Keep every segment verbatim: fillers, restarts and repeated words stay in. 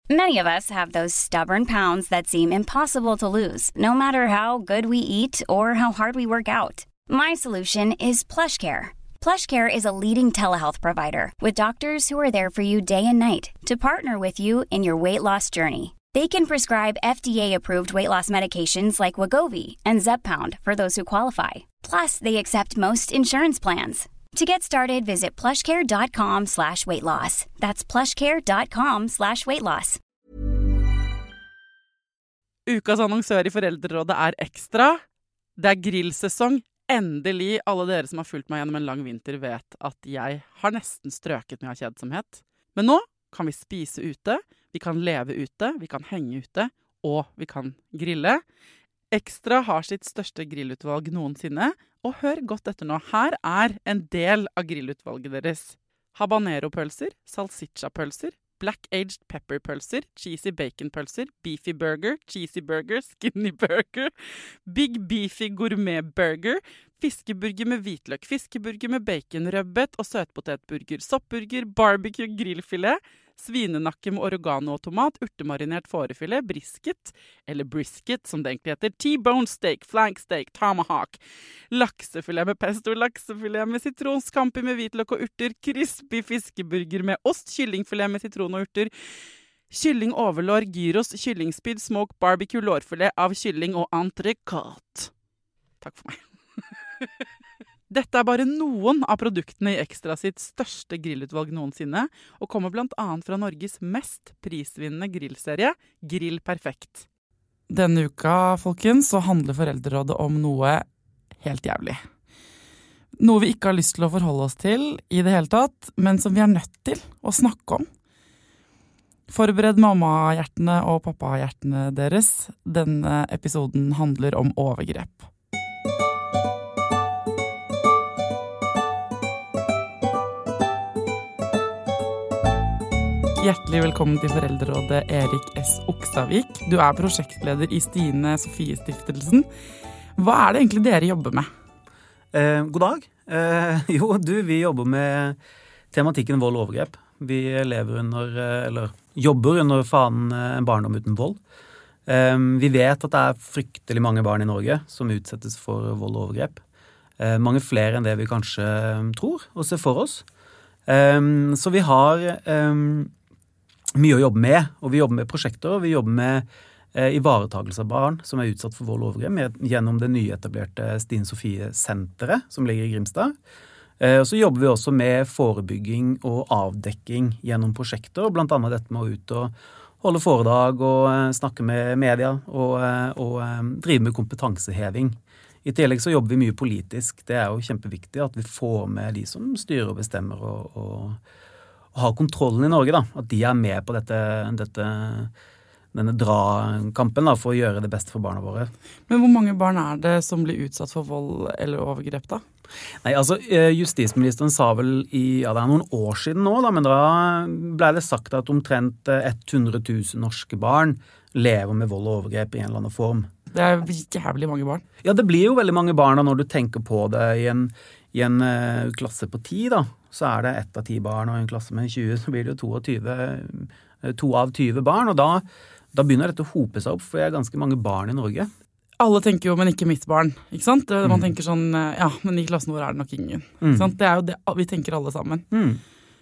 Many of us have those stubborn pounds that seem impossible to lose, no matter how good we eat or how hard we work out. My solution is PlushCare. PlushCare is a leading telehealth provider with doctors who are there for you day and night to partner with you in your weight loss journey. They can prescribe F D A-approved weight loss medications like Wegovy and Zepbound for those who qualify. Plus, they accept most insurance plans. To get started, visit plushcare.com slash weight loss. That's plushcare.com slash weight loss. Ukas annonsør i Foreldrerådet er Ekstra. Det er grillsesong. Endelig, alle dere som har fulgt meg gjennom en lang vinter vet at jeg har nesten strøket med av kjedsomhet. Men nå kan vi spise ute, vi kan leve ute, vi kan henge ute, og vi kan grille. Ekstra har sitt største grillutvalg noensinne, og hør godt etter nå. Her er en del av grillutvalget deres. Habanero-pølser, salsiccia-pølser, black-aged pepper-pølser, cheesy bacon-pølser, beefy burger, cheesy burger, skinny burger, big beefy gourmet-burger, fiskeburger med hvitløk, fiskeburger med bacon, rødbet og søtpotetburger, soppburger, barbecue, grillfilet, svinenakke med oregano og tomat, urtemarinert fårefilet, brisket, eller brisket som det egentlig heter, T-bone steak, flank steak, tomahawk, laksefilet med pesto, laksefilet med sitron, scampi med hvitløk og urter, crispy fiskeburger med ost, kyllingfilet med sitron og urter, kylling overlår, gyros, kyllingspyd, smoke, barbecue, lårfilet av kylling og entrecôte. Takk for meg. Dette er bare noen av produktene i Ekstra sitt største grillutvalg noensinne, og kommer blant annet fra Norges mest prisvinnende grillserie, Grill Perfekt. Denne uka, folkens, så handler Foreldrerådet om noe helt jævlig. Noe vi ikke har lyst til å forholde oss til i det hele tatt, men som vi er nødt til å snakke om. Forbered mamma-hjertene og pappa-hjertene deres. Denne episoden handler om overgrep. Hjertelig velkommen til Foreldrerådet, Erik S. Oksavik. Du er prosjektleder i Stine Sofie Stiftelsen. Hva er det egentlig dere jobber med? Eh, god dag. Eh, jo, du, vi jobber med tematikken vold og overgrep. Vi lever under, eller jobber under fanen en barndom uten vold. Eh, vi vet at det er fryktelig mange barn i Norge som utsettes for vold og overgrep. Eh, mange flere enn det vi kanskje tror og ser for oss. Eh, så vi har... Eh, mye å jobbe med, og vi jobber med prosjekter, og vi jobber med eh, ivaretagelse av barn som er utsatt for vold og overgrep med, gjennom det nyetablerte Stine Sofie Senteret som ligger i Grimstad. Eh, og så jobber vi også med forebygging og avdekking gjennom prosjekter, blant annet dette med å ut og holde foredrag og eh, snakke med media og, eh, og eh, drive med kompetanseheving. I tillegg så jobber vi mye politisk. Det er jo kjempeviktig at vi får med de som styrer og bestemmer og, og å ha kontrollen i Norge, da, at de er med på dette, dette, denne drakampen da, for å gjøre det beste for barna våre. Men hvor mange barn er det som blir utsatt for vold eller overgrep da? Nei, altså justisministeren sa vel i, ja det er noen år siden nå da, men da ble det sagt at omtrent hundre tusen norske barn lever med vold og overgrep i en eller annen form. Det er jævlig mange barn. Ja, det blir jo veldig mange barn da, når du tenker på det i en, i en uh, klasse på ti da. Så er det ett av ti barn, og i en klasse med tjue, så blir det jo to av tyve, to av tyve barn, og da, da begynner dette å hope seg opp, for det er ganske mange barn i Norge. Alle tenker jo, men ikke mitt barn, ikke sant? Man mm. tenker sånn, ja, men i klassen vår er det nok ingen. Mm. Ikke sant? Det er jo det, vi tenker alle sammen. Mm.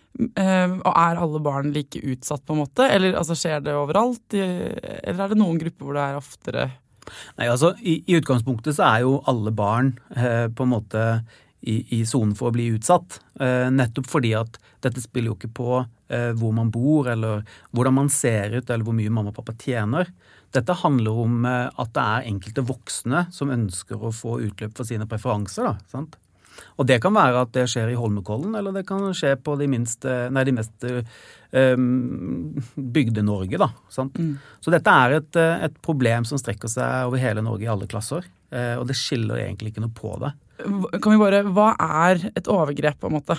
Uh, og er alle barn like utsatt på en måte? Eller altså, skjer det overalt? Eller er det noen grupper hvor det er oftere? Nei, altså, i, i utgangspunktet så er jo alle barn eh, på en måte i, i zonen for å bli utsatt. Eh, nettopp fordi at dette spiller jo ikke på eh, hvor man bor, eller hvordan man ser ut, eller hvor mye mamma og pappa tjener. Dette handler om eh, at det er enkelte voksne som ønsker å få utløp for sine preferanser, da, sant? Og det kan være at det skjer i Holmenkollen, eller det kan skje på de, minst, nei, de mest um, bygde Norge, da. Sant? Mm. Så dette er et, et problem som strekker seg over hele Norge i alle klasser, uh, og det skiller egentlig ikke noe på det. Kan vi bare, hva er et overgrep på en måte?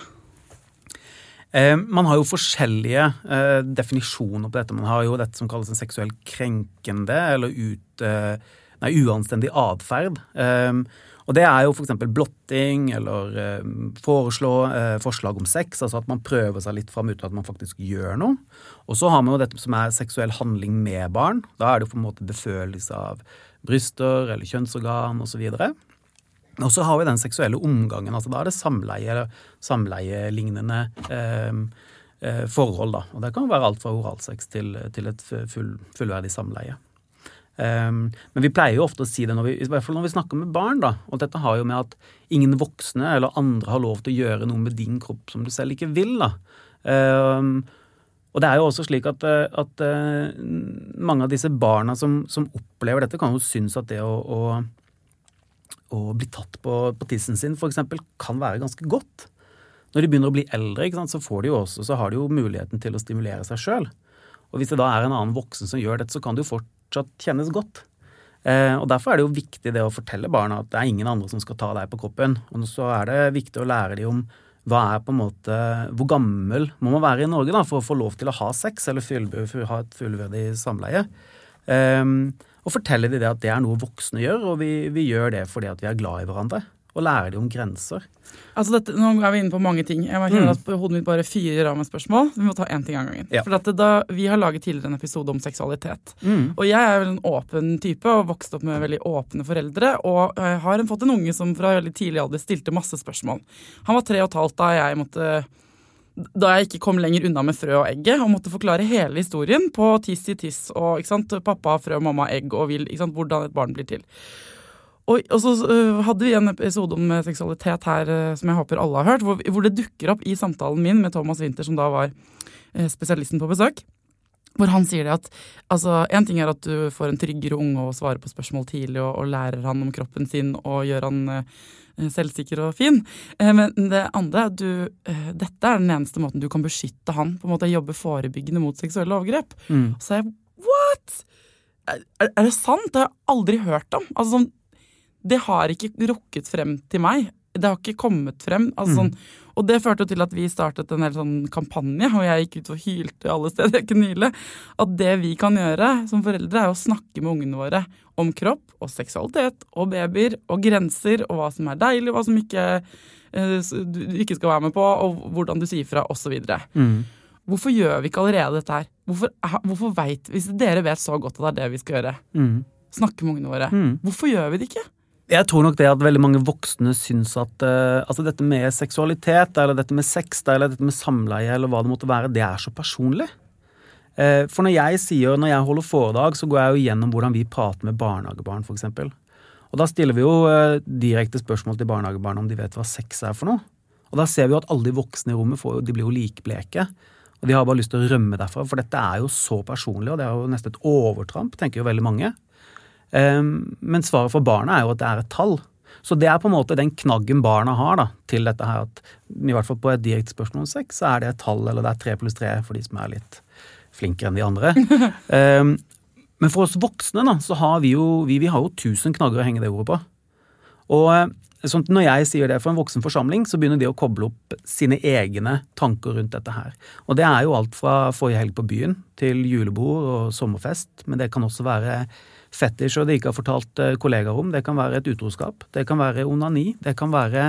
Uh, man har jo forskjellige uh, definisjoner på dette. Man har jo dette som kalles en seksuell krenkende, eller ut, uh, nei, uanstendig adferd. Um, Og det er jo for eksempel blotting, eller eh, foreslå eh, forslag om sex, altså at man prøver seg litt frem uten at man faktisk gjør noe. Og så har man jo dette som er seksuell handling med barn. Da er det jo på en måte befølelse av bryster eller kjønnsorgan og så videre. Og så har vi den seksuelle omgangen, altså da er det samleie eller samleielignende eh, eh, forhold da. Og det kan være alt fra oralsex til, til et full, fullverdig samleie. Um, men vi pleier jo ofte å si det når vi, i hvert fall når vi snakker med barn da, og dette har jo med at ingen voksne eller andre har lov til å gjøre noe med din kropp som du selv ikke vil da. Um, og det er jo også slik at, at uh, mange av disse barna som, som opplever dette kan jo synes at det å, å, å bli tatt på, på tissen sin for eksempel kan være ganske godt. Når de begynner å bli eldre, ikke sant, så får de jo også, så har de jo muligheten til å stimulere seg selv. Og hvis det da er en annen voksen som gjør dette, så kan det jo fortsatt kjennes godt. Eh, og derfor er det jo viktig det å fortelle barna at det er ingen andre som skal ta deg på kroppen. Og så er det viktig å lære dem om hva er på en måte, hvor gammel må man være i Norge da, for å få lov til å ha sex, eller for å ha et fullverdig samleie. Eh, og fortelle dem det at det er noe voksne gjør, og vi, vi gjør det fordi at vi er glad i hverandre. Og lære dem om grenser. Altså dette, nå er vi inne på mange ting. Jeg kjenner at hodet mitt bare fyrer av med spørsmål. Vi må ta en ting av gangen. Ja. For at da, vi har laget tidligere en episode om seksualitet. Mm. Og jeg er vel en åpen type, og vokst opp med veldig åpne foreldre, og jeg har fått en unge som fra veldig tidlig alder stilte masse spørsmål. Han var tre og et halvt da jeg måtte, da jeg ikke kom lenger unna med frø og egget, og måtte forklare hele historien på tiss i tiss, og ikke sant, pappa, frø, mamma, egg, og vil, ikke sant, hvordan et barn blir til. Og, og så uh, hadde vi en episode om seksualitet her, uh, som jeg håper alle har hørt, hvor, hvor det dukker opp i samtalen min med Thomas Winther, som da var uh, spesialisten på besøk, hvor han sier det at, altså, en ting er at du får en tryggere unge og svarer på spørsmål tidlig, og, og lærer han om kroppen sin, og gjør han uh, selvsikker og fin. Uh, men det andre er at du, uh, dette er den eneste måten du kan beskytte han, på en måte jobbe forebyggende mot seksuelle overgrep. Mm. Så jeg, what? Er, er det sant? Det har jeg aldri hørt om. Altså sånn, det har ikke rukket frem til meg. Det har ikke kommet frem. Altså, mm. sånn, og det førte til at vi startet en hel sånn kampanje, og jeg gikk ut og hylte alle steder jeg kunne hyle, at det vi kan gjøre som foreldre er å snakke med ungene våre om kropp og seksualitet og babyer og grenser og hva som er deilig, hva som ikke, eh, du ikke skal være med på, og hvordan du sier fra, og så videre. Mm. Hvorfor gjør vi ikke allerede dette her? Hvorfor, hvorfor vet, hvis dere vet så godt at det er det vi skal gjøre, mm. snakke med ungene våre, mm. hvorfor gjør vi det ikke? Jeg tror nok det at veldig mange voksne syns at uh, altså dette med seksualitet, eller dette med sex, eller dette med samleie, eller hva det måtte være, det er så personlig. Uh, for når jeg sier, når jeg holder foredrag, så går jeg jo gjennom hvordan vi prater med barnehagebarn, for eksempel. Og da stiller vi jo uh, direkte spørsmål til barnehagebarn om de vet hva sex er for noe. Og da ser vi jo at alle de voksne i rommet får, de blir jo likbleke. Og de har bare lyst til å rømme derfra, for dette er jo så personlig, og det er jo nesten et overtramp, tenker jo veldig mange. Um, men svaret for barna er jo at det er et tall. Så det er på en måte den knaggen barna har da, til dette her, at i hvert fall på et direkte spørsmål om sex, så er det et tall, eller det er tre pluss tre for de som er litt flinkere enn de andre. um, men for oss voksne da, så har vi jo, vi, vi har jo tusen knagger å henge det ordet på. Og sånn, når jeg sier det for en voksen forsamling, så begynner de å koble opp sine egne tanker rundt dette her. Og det er jo alt fra forrige helg på byen til julebord og sommerfest, men det kan også være fetisj og det ikke har fortalt kollegaer om, det kan være et utroskap, det kan være onani, det kan være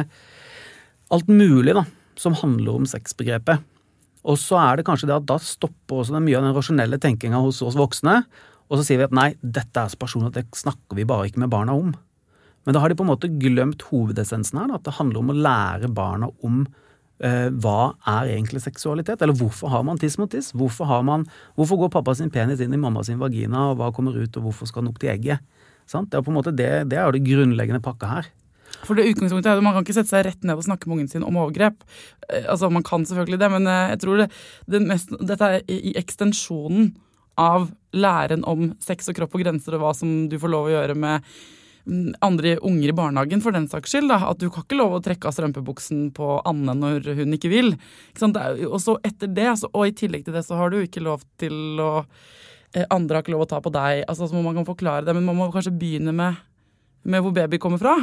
alt mulig da, som handler om sexbegrepet. Og så er det kanskje det at da stopper også mye av den rasjonelle tenkingen hos oss voksne, og så sier vi at nei, dette er så personlig at det snakker vi bare ikke med barna om. Men da har de på en måte glemt hovedessensen her, da, at det handler om å lære barna om Uh, hva er egentlig seksualitet? Eller hvorfor har man tiss mot tiss? Hvorfor, har man, hvorfor går pappa sin penis inn i mamma sin vagina, og hva kommer ut, og hvorfor skal den opp til egget? Sant? Det er på en måte det, det er det grunnleggende pakka her. For det utgangspunktet er at man kan ikke sette seg rett ned og snakke med ungen sin om overgrep. Uh, altså man kan selvfølgelig det, men uh, jeg tror det, det mest, dette er i, i ekstensjonen av læren om sex og kropp og grenser, og hva som du får lov å gjøre med andre unger i barnehagen for den saks skyld, da, at du kan ikke lov å trekke av strømpebuksen på Anne når hun ikke vil. Ikke sant? Og så etter det, altså, og i tillegg til det, så har du ikke lov til å eh, andre har ikke lov å ta på deg. Altså, så må man kan forklare det, men man må kanskje begynne med, med hvor baby kommer fra.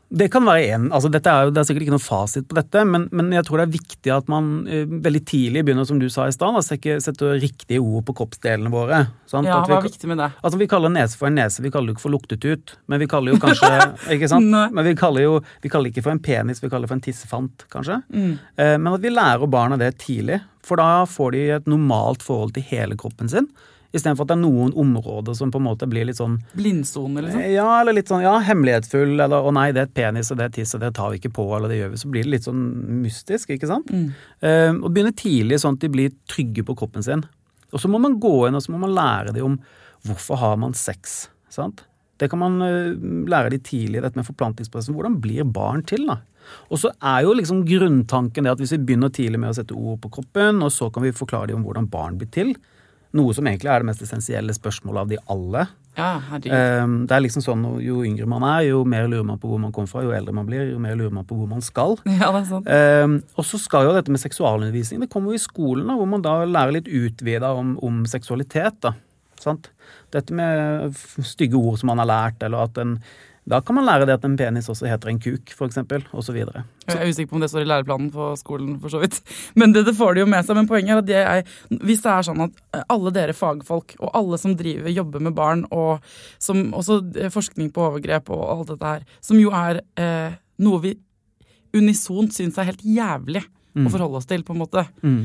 Det kan være en, altså dette er jo, det er sikkert ikke noe fasit på dette, men, men jeg tror det er viktig at man eh, veldig tidlig begynner, som du sa i sted, å sette riktige ord på kroppsdelene våre. Sant? Ja, At vi, hva er viktig med det? Altså vi kaller nese for en nese, vi kaller det ikke for luktet ut, men vi kaller jo kanskje, ikke sant? Men vi kaller jo, vi kaller ikke for en penis, vi kaller det for en tissefant, kanskje. Mm. Eh, men at vi lærer barna det tidlig, for da får de et normalt forhold til hele kroppen sin, i stedet for at det er noen områder som på en måte blir litt sånn blindsone, liksom? Ja, eller litt sånn, ja, hemmelighetsfull, eller å nei, det er et penis, og det er tiss, og det tar vi ikke på, eller det gjør vi, så blir det litt sånn mystisk, ikke sant? Mm. Uh, og begynne tidlig sånn at de blir trygge på kroppen sin. Og så må man gå inn, og så må man lære dem om hvorfor har man sex, sant? Det kan man uh, lære dem tidlig, dette med forplantingsprosessen, hvordan blir barn til da? Og så er jo liksom grunntanken det at hvis vi begynner tidlig med å sette ord på kroppen, og så kan vi forklare dem om hvordan barn blir til, noe som egentlig er det mest essensielle spørsmålet av de alle. Ja, herregud. Det er liksom sånn, jo yngre man er, jo mer lurer man på hvor man kommer fra, jo eldre man blir, jo mer lurer man på hvor man skal. Ja, det er sant. Og så skal jo dette med seksualundervisning, det kommer jo i skolen, hvor man da lærer litt utvidet om, om seksualitet, da. Sant? Dette med stygge ord som man har lært, eller at en da kan man lære det at en penis også heter en kuk, for eksempel, og så videre. Jeg er usikker på om det står i læreplanen på skolen, for så vidt. Men det, det får de jo med seg. Men poenget er at jeg, er, hvis det er sånn at alle dere fagfolk, og alle som driver, jobber med barn, og som også forskning på overgrep og alt dette her, som jo er eh, noe vi unisont synes er helt jævlig mm. å forholde oss til, på en måte. Mm.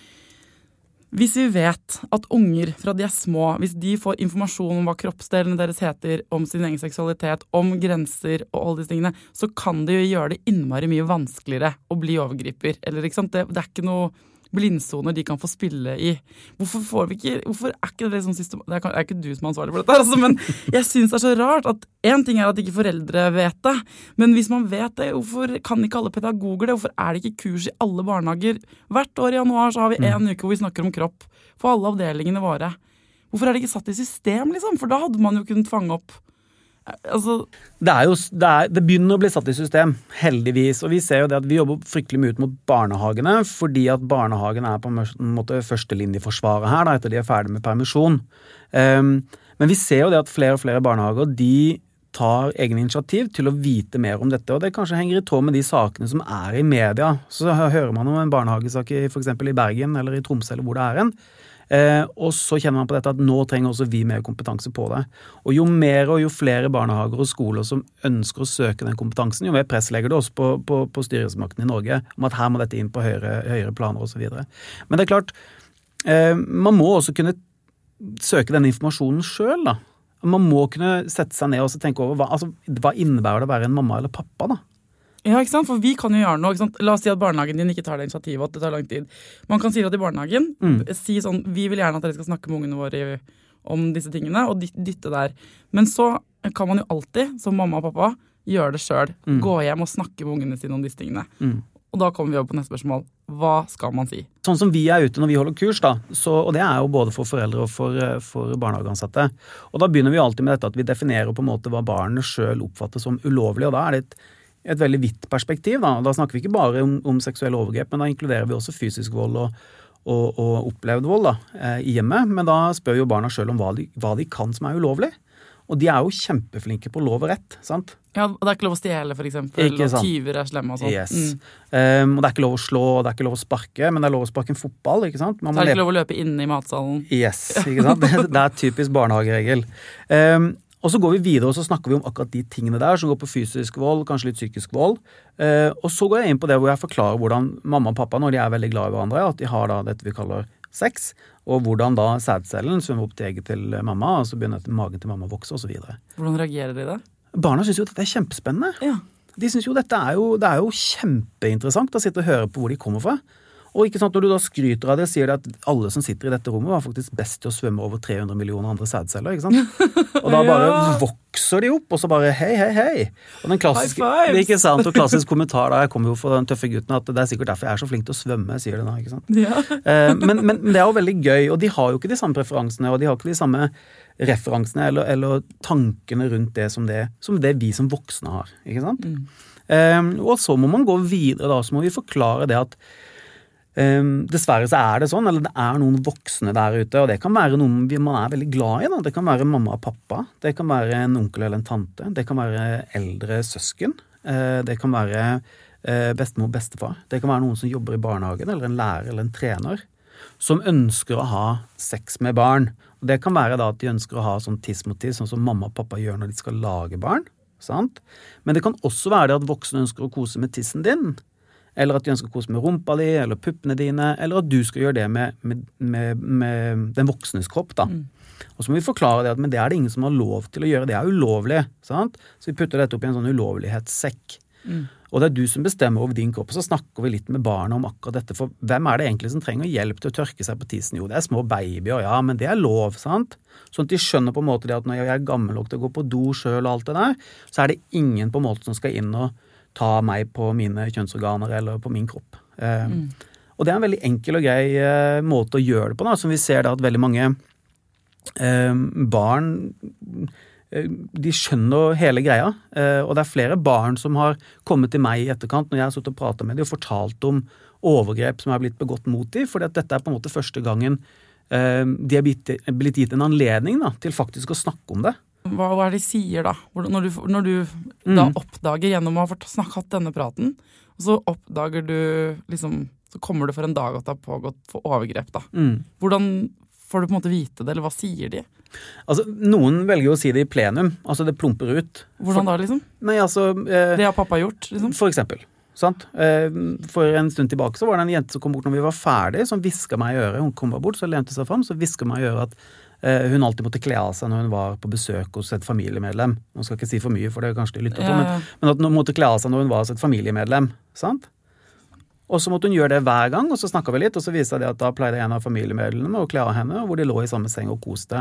Hvis vi vet at unger fra de er små, hvis de får informasjon om hva kroppsdelene deres heter, om sin egen seksualitet, om grenser og alle disse tingene, så kan det jo gjøre det innmari mye vanskeligere å bli overgriper. Eller, ikke sant? Det, det er ikke noe blindsoner de kan få spille i. Hvorfor får vi ikke, hvorfor er ikke det sånn system... Det er ikke du som er ansvarlig for dette, altså, men jeg synes det er så rart at en ting er at ikke foreldre vet det, men hvis man vet det, hvorfor kan ikke alle pedagoger det? Hvorfor er det ikke kurs i alle barnehager? Hvert år i januar så har vi en mm. uke hvor vi snakker om kropp for alle avdelingene våre. Hvorfor er det ikke satt i system, liksom? For da hadde man jo kunnet fange opp Altså, det, er jo, det, er, det begynner å bli satt i system, heldigvis, og vi ser jo det at vi jobber fryktelig mye ut mot barnehagene, fordi at barnehagen er på en måte førstelinjeforsvaret her, da, etter de er ferdig med permisjon. Um, men vi ser jo det at flere og flere barnehager, de tar egen initiativ til å vite mer om dette, og det kanskje henger i tråd med de sakene som er i media. Så hører man om en barnehagesak i, for eksempel i Bergen, eller i Tromsø, eller hvor det er en, Eh, og så kjenner man på dette at nå trenger også vi mer kompetanse på det. Og jo mer og jo flere barnehager og skoler som ønsker å søke den kompetansen, jo mer press legger det også på, på, på styresmakten i Norge om at her må dette inn på høyere, høyere planer og så videre. Men det er klart, eh, man må også kunne søke den informasjonen selv da. Man må kunne sette seg ned og tenke over hva, altså, hva innebærer det å være en mamma eller pappa da? Ja, ikke sant? For vi kan jo gjøre noe, ikke sant? La oss si at barnehagen din ikke tar det initiativet, at det tar lang tid. Man kan si det til barnehagen, mm. si sånn, vi vil gjerne at dere skal snakke med ungene våre om disse tingene, og dytte der. Men så kan man jo alltid, som mamma og pappa, gjøre det selv. Mm. Gå hjem og snakke med ungene sine om disse tingene. Mm. Og da kommer vi over på neste spørsmål. Hva skal man si? Sånn som vi er ute når vi holder kurs da, så, og det er jo både for foreldre og for, for barnehageansatte. Og da begynner vi alltid med dette at vi definerer på en måte hva barnet selv oppfatter som ulovlig, og da er det et et veldig vidt perspektiv. Da, da snakker vi ikke bare om, om seksuelle overgrep, men da inkluderer vi også fysisk vold og, og, og opplevd vold da, eh, i hjemmet. Men da spør jo barna selv om hva de, hva de kan som er ulovlig. Og de er jo kjempeflinke på lov og rett, sant? Ja, det er ikke lov å stjele, for eksempel, og tyver er slemme og sånn. Yes. Mm. Um, og det er ikke lov å slå, og det er ikke lov å sparke, men det er lov å sparke en fotball, ikke sant? Man så er det ikke lov å løpe inne i matsalen. Yes, ikke sant? Det, det er typisk barnehageregel. Um, Og så går vi videre, og så snakker vi om akkurat de tingene der, som går på fysisk vold, kanskje litt psykisk vold. Eh, og så går jeg inn på det hvor jeg forklarer hvordan mamma og pappa, når de er veldig glad i hverandre, at de har da dette vi kaller sex, og hvordan da sædcellen svømmer opp til egget til mamma, og så begynner magen til mamma å vokse, og så videre. Hvordan reagerer de da? Barna synes jo at dette er kjempespennende. Ja. De synes jo dette er jo, det er jo kjempeinteressant å sitte og høre på hvor de kommer fra. Og ikke sant, når du da skryter av det, sier det at alle som sitter i dette rommet var faktisk best til å svømme over tre hundre millioner andre sædceller, ikke sant? Og da bare ja. vokser de opp, og så bare hei, hei, hei. Og den klassiske, det er ikke sant, og klassisk kommentar da, jeg kommer jo fra den tøffe gutten, at det er sikkert derfor jeg er så flink til å svømme, sier det da, ikke sant? Ja. eh, men, men det er jo veldig gøy, og de har jo ikke de samme preferansene, og de har ikke de samme referansene, eller, eller tankene rundt det som, det som det vi som voksne har, ikke sant? Mm. Eh, og så må man gå videre da, så må vi forklare det at Um, dessverre så er det sånn, eller det er noen voksne der ute, og det kan være noen man er veldig glad i da. Det kan være mamma og pappa, det kan være en onkel eller en tante, det kan være eldre søsken, Eh, det kan være eh, bestemor, bestefar. Det kan være noen som jobber i barnehagen, eller en lærer eller en trener, som ønsker å ha sex med barn. Og det kan være da at de ønsker å ha sånn tiss mot tiss, sånn som mamma og pappa gjør når de skal lage barn. Sant? Men det kan også være det at voksne ønsker å kose med tissen din, eller at de ønsker å kose med rumpa di, eller puppene dine, eller at du skal gjøre det med, med, med, med den voksnes kropp da. Mm. Og så må vi forklare det at men det er det ingen som har lov til å gjøre, det er ulovlig, sant? Så vi putter dette opp i en sånn ulovlighetssekk. Mm. Og det er du som bestemmer over din kropp, og så snakker vi litt med barna om akkurat dette, for hvem er det egentlig som trenger hjelp til å tørke seg på tissen? Jo, det er små babyer, ja, men det er lov, sant? Sånn at de skjønner på en måte det at når jeg er gammel nok til å gå på do selv og alt det der, så er det ingen på en måte som skal inn og ta meg på mine kjønnsorganer eller på min kropp. Eh, mm. Og det er en veldig enkel og grei eh, måte å gjøre det på, da, som vi ser da at veldig mange eh, barn eh, de skjønner hele greia, eh, og det er flere barn som har kommet til meg i etterkant når jeg har suttet og pratet med dem og fortalt om overgrep som er blitt begått mot dem, fordi at dette er på en måte første gangen eh, de er blitt, blitt gitt en anledning da, til faktisk å snakke om det. Hva, hva er det de sier da? Når du, når du mm. da oppdager gjennom å ha snakket denne praten, og så oppdager du liksom, så kommer du for en dag at det har pågått for overgrep da. Mm. Hvordan får du på en måte vite det, eller hva sier de? Altså, noen velger jo å si det i plenum, altså det plumper ut. Hvordan for, da liksom? Nei, altså... Eh, det har pappa gjort, liksom? For eksempel. Sant? Eh, for en stund tilbake så var det en jente som kom bort når vi var ferdige, som visket meg i øret. Hun kom bort, så lente seg frem, så visket meg i øret at hun alltid måtte kle av seg når hun var på besøk hos et familiemedlem. Nå skal ikke si for mye, for det er kanskje de lytter på, ja, ja. Men, men at hun måtte kle av seg når hun var hos et familiemedlem. Sant? Og så måtte hun gjøre det hver gang, og så snakket vi litt, og så viste det at da pleide en av familiemedlemmene å kle av henne, hvor de lå i samme seng og koste.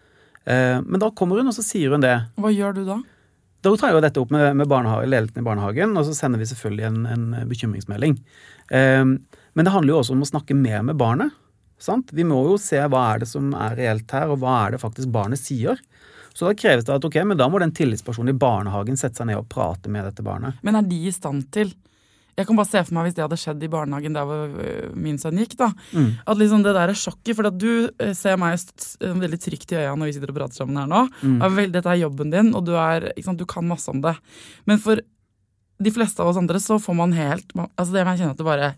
Eh, men da kommer hun, og så sier hun det. Hva gjør du da? Da tar jeg jo dette opp med, med barnehage, ledelsen i barnehagen, og så sender vi selvfølgelig en, en bekymringsmelding. Eh, men det handler jo også om å snakke mer med barnet. Sant? Vi må jo se hva er det som er reelt her, og hva er det faktisk barnet sier. Så da kreves det at ok, men da må den tillitspersonen i barnehagen sette seg ned og prate med dette barnet. Men er de i stand til? Jeg kan bare se for meg hvis det hadde skjedd i barnehagen der hvor min sønn gikk da, mm. at liksom det der er sjokket, for at du ser meg veldig trygt i øynene når vi sitter og prater sammen her nå. Mm. Dette er jobben din, og du, er, ikke sant, du kan masse om det. Men for de fleste av oss andre så får man helt, altså det jeg kjenner at det bare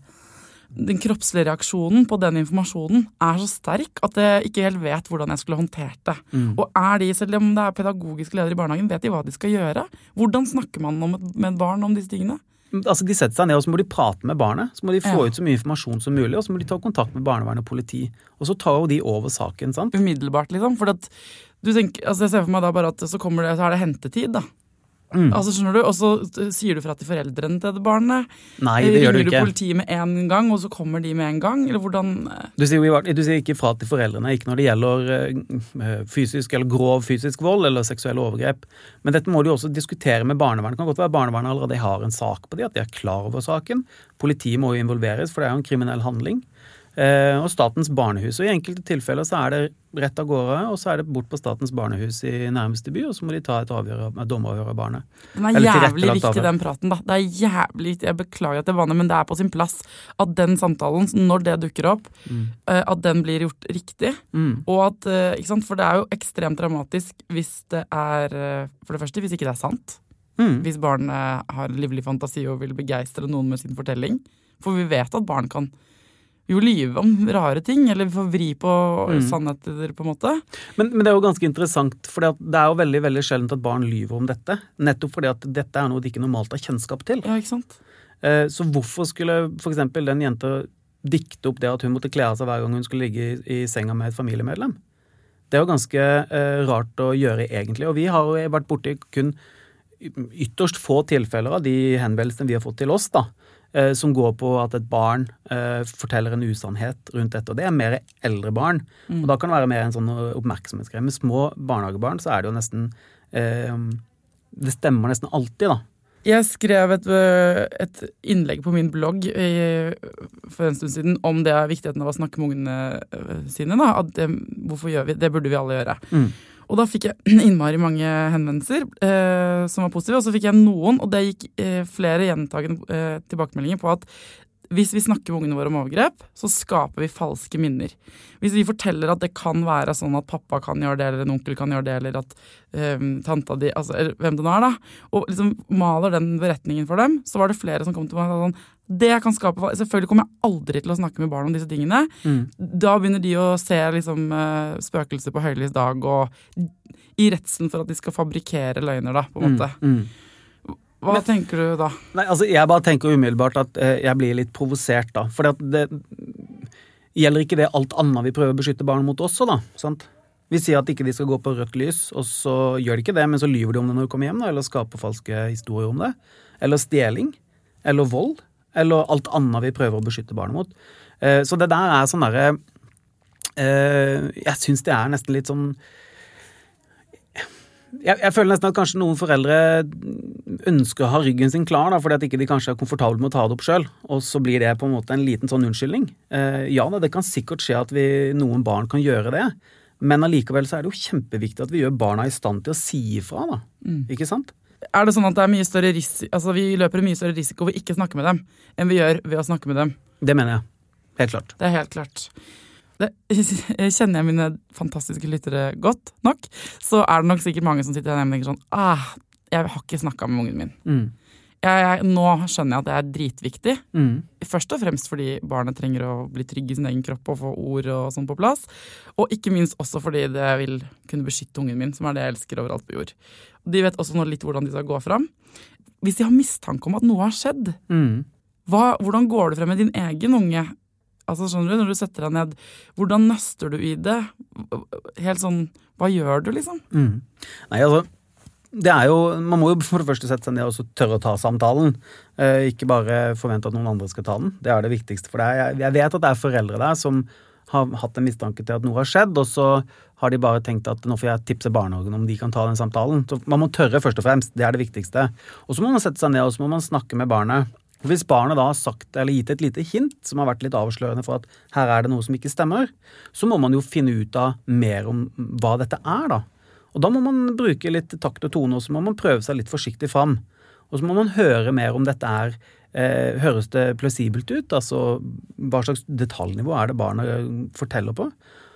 den kroppslige reaksjonen på den informasjonen er så sterk at jeg ikke helt vet hvordan jeg skulle håndtert det. Mm. Og er de, selv om det er pedagogiske ledere i barnehagen, vet de hva de skal gjøre? Hvordan snakker man om et, med et barn om disse tingene? Altså de setter seg ned, og så må de prate med barnet. Så må de få ja. ut så mye informasjon som mulig, og så må de ta kontakt med barnevern og politi. Og så tar jo de over saken, sant? Umiddelbart, liksom. For at du tenker, altså jeg ser for meg da bare at så kommer det, så er det hentetid da. Mm. Altså skjønner du, og så sier du fra til foreldrene til det barnet. Nei, det gjør du ikke. Ringer du politiet med en gang, og så kommer de med en gang, eller hvordan? Du sier, du sier ikke fra til foreldrene, ikke når det gjelder fysisk eller grov fysisk vold eller seksuelle overgrep. Men dette må du også diskutere med barnevernet. Det kan godt være barnevernet allerede har en sak på det, at de er klar over saken. Politiet må jo involveres, for det er jo en kriminell handling. Eh, og Statens barnehus, og i enkelte tilfeller så er det rett av gårde, og så er det bort på Statens barnehus i nærmeste by, og så må de ta et avgjør, dommeravgjør av barnet. Den er jævlig viktig, den praten da. Det er jævlig viktig, jeg beklager at det er vanlig, men det er på sin plass at den samtalen, når det dukker opp, mm. uh, at den blir gjort riktig, mm. og at, uh, ikke sant, for det er jo ekstremt dramatisk hvis det er, uh, for det første, hvis ikke det er sant, mm. hvis barnet har livlig fantasi og vil begeistre noen med sin fortelling, for vi vet at barn kan jo lyve om rare ting, eller få vri på mm. sannheter på en måte. Men, men det er jo ganske interessant, for det er jo veldig, veldig sjeldent at barn lyver om dette, nettopp fordi at dette er noe de ikke normalt har kjennskap til. Ja, ikke sant? Eh, så hvorfor skulle for eksempel den jenta dikte opp det at hun måtte kle av seg hver gang hun skulle ligge i, i senga med et familiemedlem? Det er jo ganske eh, rart å gjøre egentlig, og vi har jo vært borte i kun ytterst få tilfeller av de henvendelsene vi har fått til oss da, som går på at et barn eh, forteller en usannhet rundt dette, og det er mer eldre barn, mm. og da kan det være mer en sånn oppmerksomhetsgreie. Med små barnehagebarn så er det jo nesten, eh, det stemmer nesten alltid da. Jeg skrev et, et innlegg på min blogg i, for en stund siden om det er viktigheten av å snakke med ungene sine, da, at det, hvorfor gjør vi, det burde vi alle gjøre. Mm. Og da fikk jeg innmari mange henvendelser eh, som var positive, og så fikk jeg noen, og det gikk eh, flere gjentagende eh, tilbakemeldinger på at hvis vi snakker med ungene våre om overgrep, så skaper vi falske minner. Hvis vi forteller at det kan være sånn at pappa kan gjøre det, eller en onkel kan gjøre det, eller at um, tanta di, altså eller hvem det nå er da, og liksom maler den beretningen for dem, så var det flere som kom til meg og sa sånn, det kan skape, selvfølgelig kommer jeg aldri til å snakke med barn om disse tingene. Mm. Da begynner de å se liksom, uh, spøkelser på høylys dag, og i redselen for at de skal fabrikere løgner da, på en måte. Mm. Mm. Hva Men, tenker du da? Nei, altså jeg bare tenker umiddelbart at eh, jeg blir litt provosert da, for det gjelder ikke det alt annet vi prøver å beskytte barn mot også da, sant? Vi sier at ikke de skal gå på rødt lys, og så gjør de ikke det, men så lyver de om det når de kommer hjem da, eller skaper falske historier om det, eller stjeling, eller vold, eller alt annet vi prøver å beskytte barn mot. Eh, så det der er sånn der, eh, jeg synes det er nesten litt sånn, Jeg, jeg føler nesten at kanskje noen foreldre ønsker å ha ryggen sin klar da, fordi at ikke de kanskje er komfortable med å ta det opp selv, og så blir det på en måte en liten sånn unnskyldning. Eh, ja, det, det kan sikkert skje at vi, noen barn kan gjøre det, men allikevel så er det jo kjempeviktig at vi gjør barna i stand til å si ifra da, mm. ikke sant? Er det sånn at det er mye større risiko, altså vi løper mye større risiko ved ikke å snakke med dem, enn vi gjør ved å snakke med dem? Det mener jeg, helt klart. Det er helt klart. Det, kjenner jeg mine fantastiske lyttere godt nok, så er det nok sikkert mange som sitter hjemme og tenker sånn, ah, jeg har ikke snakket med ungen min. Mm. Jeg, jeg, nå skjønner jeg at det er dritviktig, mm. først og fremst fordi barnet trenger å bli trygg i sin egen kropp og få ord og sånn på plass, og ikke minst også fordi det vil kunne beskytte ungen min, som er det jeg elsker overalt på jord. De vet også nå litt hvordan de skal gå frem. Hvis de har mistanke om at noe har skjedd, mm. hva, hvordan går du frem med din egen unge? Altså, skjønner du, når du setter deg ned, hvordan nøster du i det? Helt sånn, hva gjør du liksom? Mm. Nei, altså, det er jo, man må jo for det første sette seg ned og tørre å ta samtalen. Eh, ikke bare forvente at noen andre skal ta den. Det er det viktigste for deg. Jeg, jeg vet at det er foreldre der som har hatt en mistanke til at noe har skjedd, og så har de bare tenkt at nå får jeg tipse barnehagen om de kan ta den samtalen. Så man må tørre først og fremst, det er det viktigste. Og så må man sette seg ned, og så må man snakke med barnet. Hvis barnet da har sagt eller gitt et lite hint som har vært litt avslørende for at her er det noe som ikke stemmer, så må man jo finne ut av mer om hva dette er da. Og da må man bruke litt takt og tone, og så må man prøve seg litt forsiktig fram. Og så må man høre mer om dette er, eh, høres det plausibelt ut, altså hva slags detaljnivå er det barnet forteller på.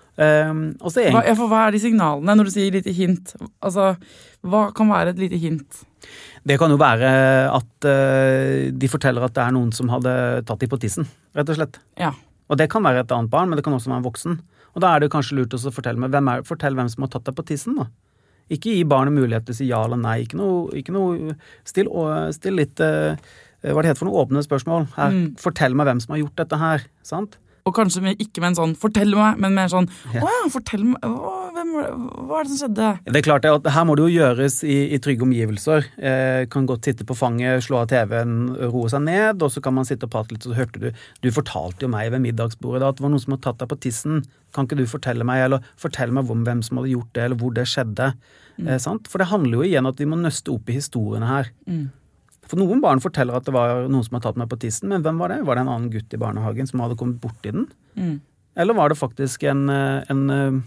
Um, og så er hva, for hva er de signalene når du sier lite hint? Altså, hva kan være et lite hint? Det kan jo være at uh, de forteller at det er noen som hadde tatt de på tissen, rett og slett. Ja. Og det kan være et annet barn, men det kan også være en voksen. Og da er det kanskje lurt å fortelle, med hvem, er, fortell hvem som har tatt deg på tissen da. Ikke gi barnet mulighet til å si ja eller nei, ikke noe, ikke noe still, still litt, uh, hva det heter for noe åpne spørsmål. Her, mm. Fortell meg hvem som har gjort dette her, sant? Og kanskje med, ikke med en sånn, fortell meg, men mer sånn, ja. Åh, fortell meg, åh, hvem, hva er det som skjedde? Det er klart at her må det jo gjøres i, i trygge omgivelser. Eh, kan godt sitte på fanget, slå av T V-en, roe seg ned, og så kan man sitte og prate litt, så hørte du, du fortalte jo meg ved middagsbordet da, at det var noen som hadde tatt deg på tissen. Kan ikke du fortelle meg, eller fortelle meg om hvem som hadde gjort det, eller hvor det skjedde? Mm. Eh, sant? For det handler jo igjen at vi må nøste opp i historiene her. Mm. For noen barn forteller at det var noen som hadde tatt meg på tissen, men hvem var det? Var det en annen gutt i barnehagen som hadde kommet bort i den? Mm. Eller var det faktisk en, en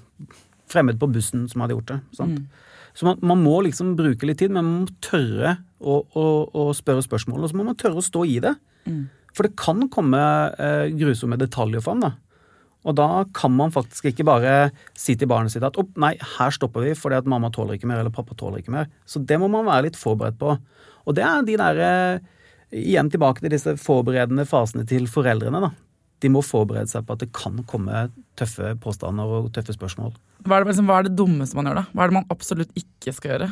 fremmed på bussen som hadde gjort det? Sant? Mm. Så man, man må liksom bruke litt tid, men man må tørre å, å, å spørre spørsmål, og så må man tørre å stå i det. Mm. For det kan komme eh, grusomme detaljer fram da. Og da kan man faktisk ikke bare si til barnet sitt at, opp, nei, her stopper vi fordi at mamma tåler ikke mer, eller pappa tåler ikke mer. Så det må man være litt forberedt på. Og det er de der, igjen tilbake til disse forberedende fasene til foreldrene da. De må forberede seg på at det kan komme tøffe påstander og tøffe spørsmål. Hva er det, hva er det dummeste man gjør da? Hva er det man absolutt ikke skal gjøre?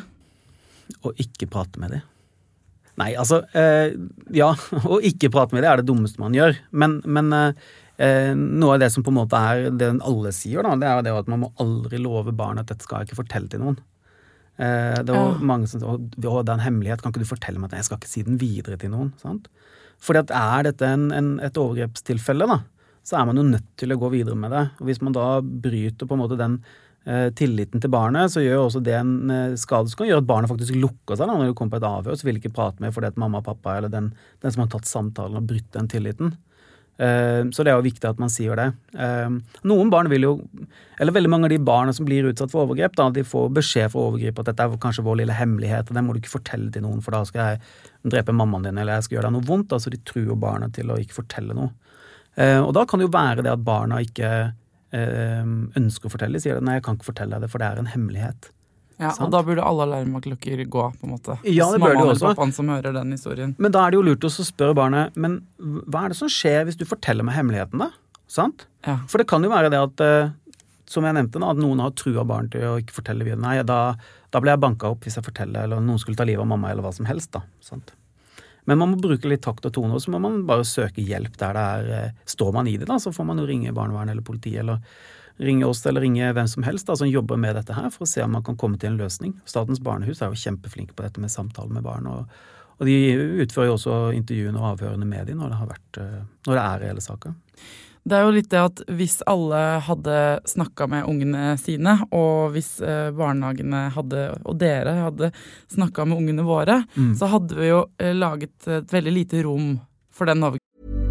Å ikke prate med dem. Nei, altså, eh, ja, å ikke prate med dem er det dummeste man gjør. Men, men eh, noe av det som på en måte er det alle sier da, det er jo det at man må aldri love barn at dette skal jeg ikke fortelle til noen. Eh, det var ja. Mange som sa, det er en hemmelighet, kan ikke du fortelle meg at jeg skal ikke si den videre til noen, sant? Fordi at er dette en, en, et overgrepstilfelle da, så er man jo nødt til å gå videre med det. Og hvis man da bryter på en måte den eh, tilliten til barnet, så gjør også det en eh, skade som kan gjøre at barnet faktisk lukker seg da, når det kommer på et avhør, så vil ikke prate med fordi at mamma og pappa eller den, den som har tatt samtalen og brytt den tilliten. Så det er jo viktig at man sier det. Noen barn vil jo, eller veldig mange av de barna som blir utsatt for overgrep, da, de får beskjed fra overgrep at dette er kanskje vår lille hemmelighet, og det må du ikke fortelle til noen, for da skal jeg drepe mammaen din, eller jeg skal gjøre deg noe vondt, altså de truer barna til å ikke fortelle noe. Og da kan det jo være det at barna ikke ønsker å fortelle, sier det, nei, jeg kan ikke fortelle deg det, for det er en hemmelighet. Ja, sant? Og da burde alle alarmklokker gå, på en måte. Ja, det bør det også. Pappaen som hører den historien. Men da er det jo lurt å spørre barnet, men hva er det som skjer hvis du forteller meg hemmeligheten da? Sant? Ja. For det kan jo være det at, som jeg nevnte, at noen har trua barn til å ikke fortelle videre. Nei, da, da blir jeg banket opp hvis jeg forteller, eller noen skulle ta livet av mamma, eller hva som helst da. Sant? Men man må bruke litt takt og tone, og så må man bare søke hjelp der det er, står man i det da, så får man jo ringe barnevern eller politi, eller ringe oss eller ringe hvem som helst da, som jobber med dette her, for å se om man kan komme til en løsning. Statens barnehus er jo kjempeflinke på dette med samtale med barn, og, og de utfører jo også intervjuene og avhørende med dem når det, har vært, når det er reelle saker. Det er jo litt det at hvis alle hadde snakket med ungene sine, og hvis barnehagene hadde, og dere hadde snakket med ungene våre, mm. så hadde vi jo laget et veldig lite rom for den overgrepet.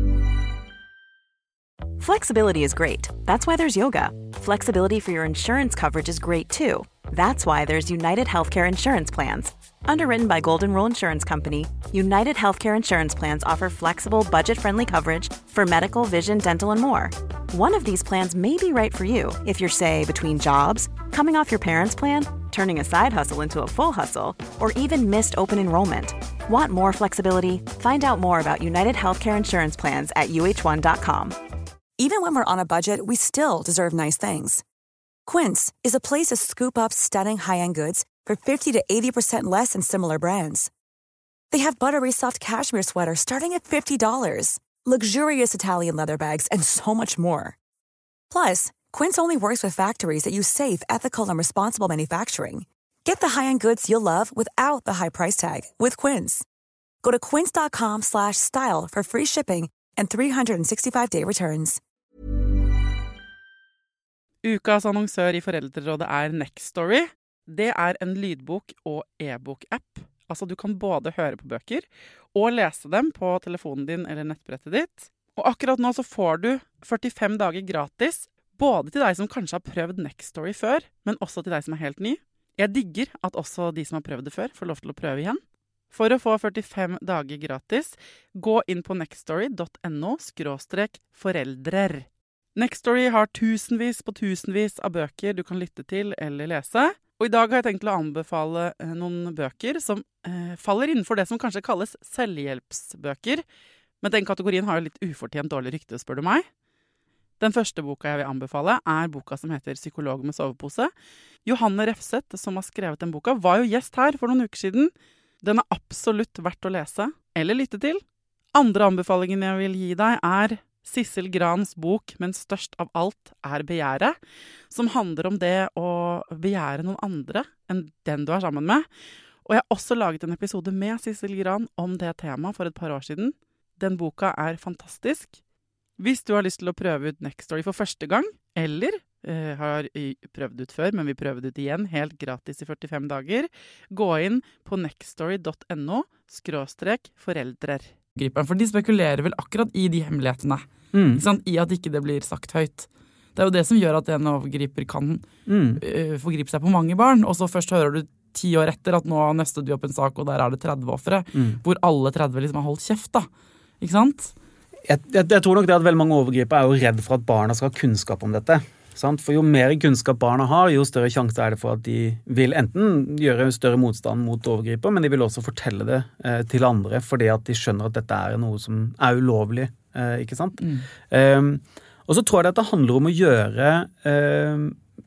Flexibility is great. That's why there's yoga. Flexibility for your insurance coverage is great too. That's why there's United Healthcare Insurance Plans. Underwritten by Golden Rule Insurance Company, United Healthcare Insurance Plans offer flexible, budget-friendly coverage for medical, vision, dental, and more. One of these plans may be right for you if you're, say, between jobs, coming off your parents' plan, turning a side hustle into a full hustle, or even missed open enrollment. Want more flexibility? Find out more about United Healthcare Insurance Plans at U H one dot com. Even when we're on a budget, we still deserve nice things. Quince is a place to scoop up stunning high-end goods for fifty to eighty percent less than similar brands. They have buttery soft cashmere sweaters starting at fifty dollars, luxurious Italian leather bags, and so much more. Plus, Quince only works with factories that use safe, ethical, and responsible manufacturing. Get the high-end goods you'll love without the high price tag with Quince. Go to quince.com slash style for free shipping and three sixty-five day returns. Ukas annonsør i Foreldrerådet er Nextory. Det er en lydbok- og e-bok-app. Altså du kan både høre på bøker og lese dem på telefonen din eller nettbrettet ditt. Og akkurat nå så får du førtifem dager gratis, både til deg som kanskje har prøvd Nextory før, men også til deg som er helt ny. Jeg digger at også de som har prøvd det før får lov til å prøve igjen. For å få førtifem dager gratis, gå inn på nextory.no skråstrek foreldrer. Nextory har tusenvis på tusenvis av bøker du kan lytte til eller lese. Og i dag har jeg tenkt å anbefale noen bøker som eh, faller innenfor det som kanskje kalles selvhjelpsbøker. Men den kategorien har jo litt ufortjent dårlig rykte, spør du meg. Den første boka jeg vil anbefale er boka som heter Psykolog med sovepose. Johanne Refseth, som har skrevet den boka, var jo gjest her for noen uker siden. Den er absolutt verdt å lese, eller lytte til. Andre anbefalingen jeg vil gi deg er Sissel Grans bok, men størst av alt er begjæret, som handler om det å begjære noen andre enn den du er sammen med. Og jeg har også laget en episode med Sissel Gran om det temaet for et par år siden. Den boka er fantastisk. Hvis du har lyst til å prøve ut Nextory for første gang, eller Uh, har prøvd ut før, men vi prøvde ut igjen helt gratis i førtifem dager. Gå inn på nextory.no skråstrek foreldrer. For de spekulerer vel akkurat i de hemmelighetene, mm. ikke sant? I at ikke det blir sagt høyt. Det er jo det som gjør at en overgriper kan mm. uh, forgripe seg på mange barn, og så først hører du ti år etter at nå nøstet vi opp en sak, og der er det tretti offere, mm. hvor alle tretti liksom har holdt kjeft da. Ikke sant? Jeg, jeg, jeg tror nok det at veldig mange overgripere er jo redd for at barna skal ha kunnskap om dette. For jo mer kunnskap barna har, jo større sjanse er det for at de vil enten gjøre større motstand mot overgriper, men de vil også fortelle det eh, til andre, fordi at de skjønner at dette er noe som er ulovlig, eh, ikke sant? Mm. Um, og så tror jeg at det handler om å gjøre eh,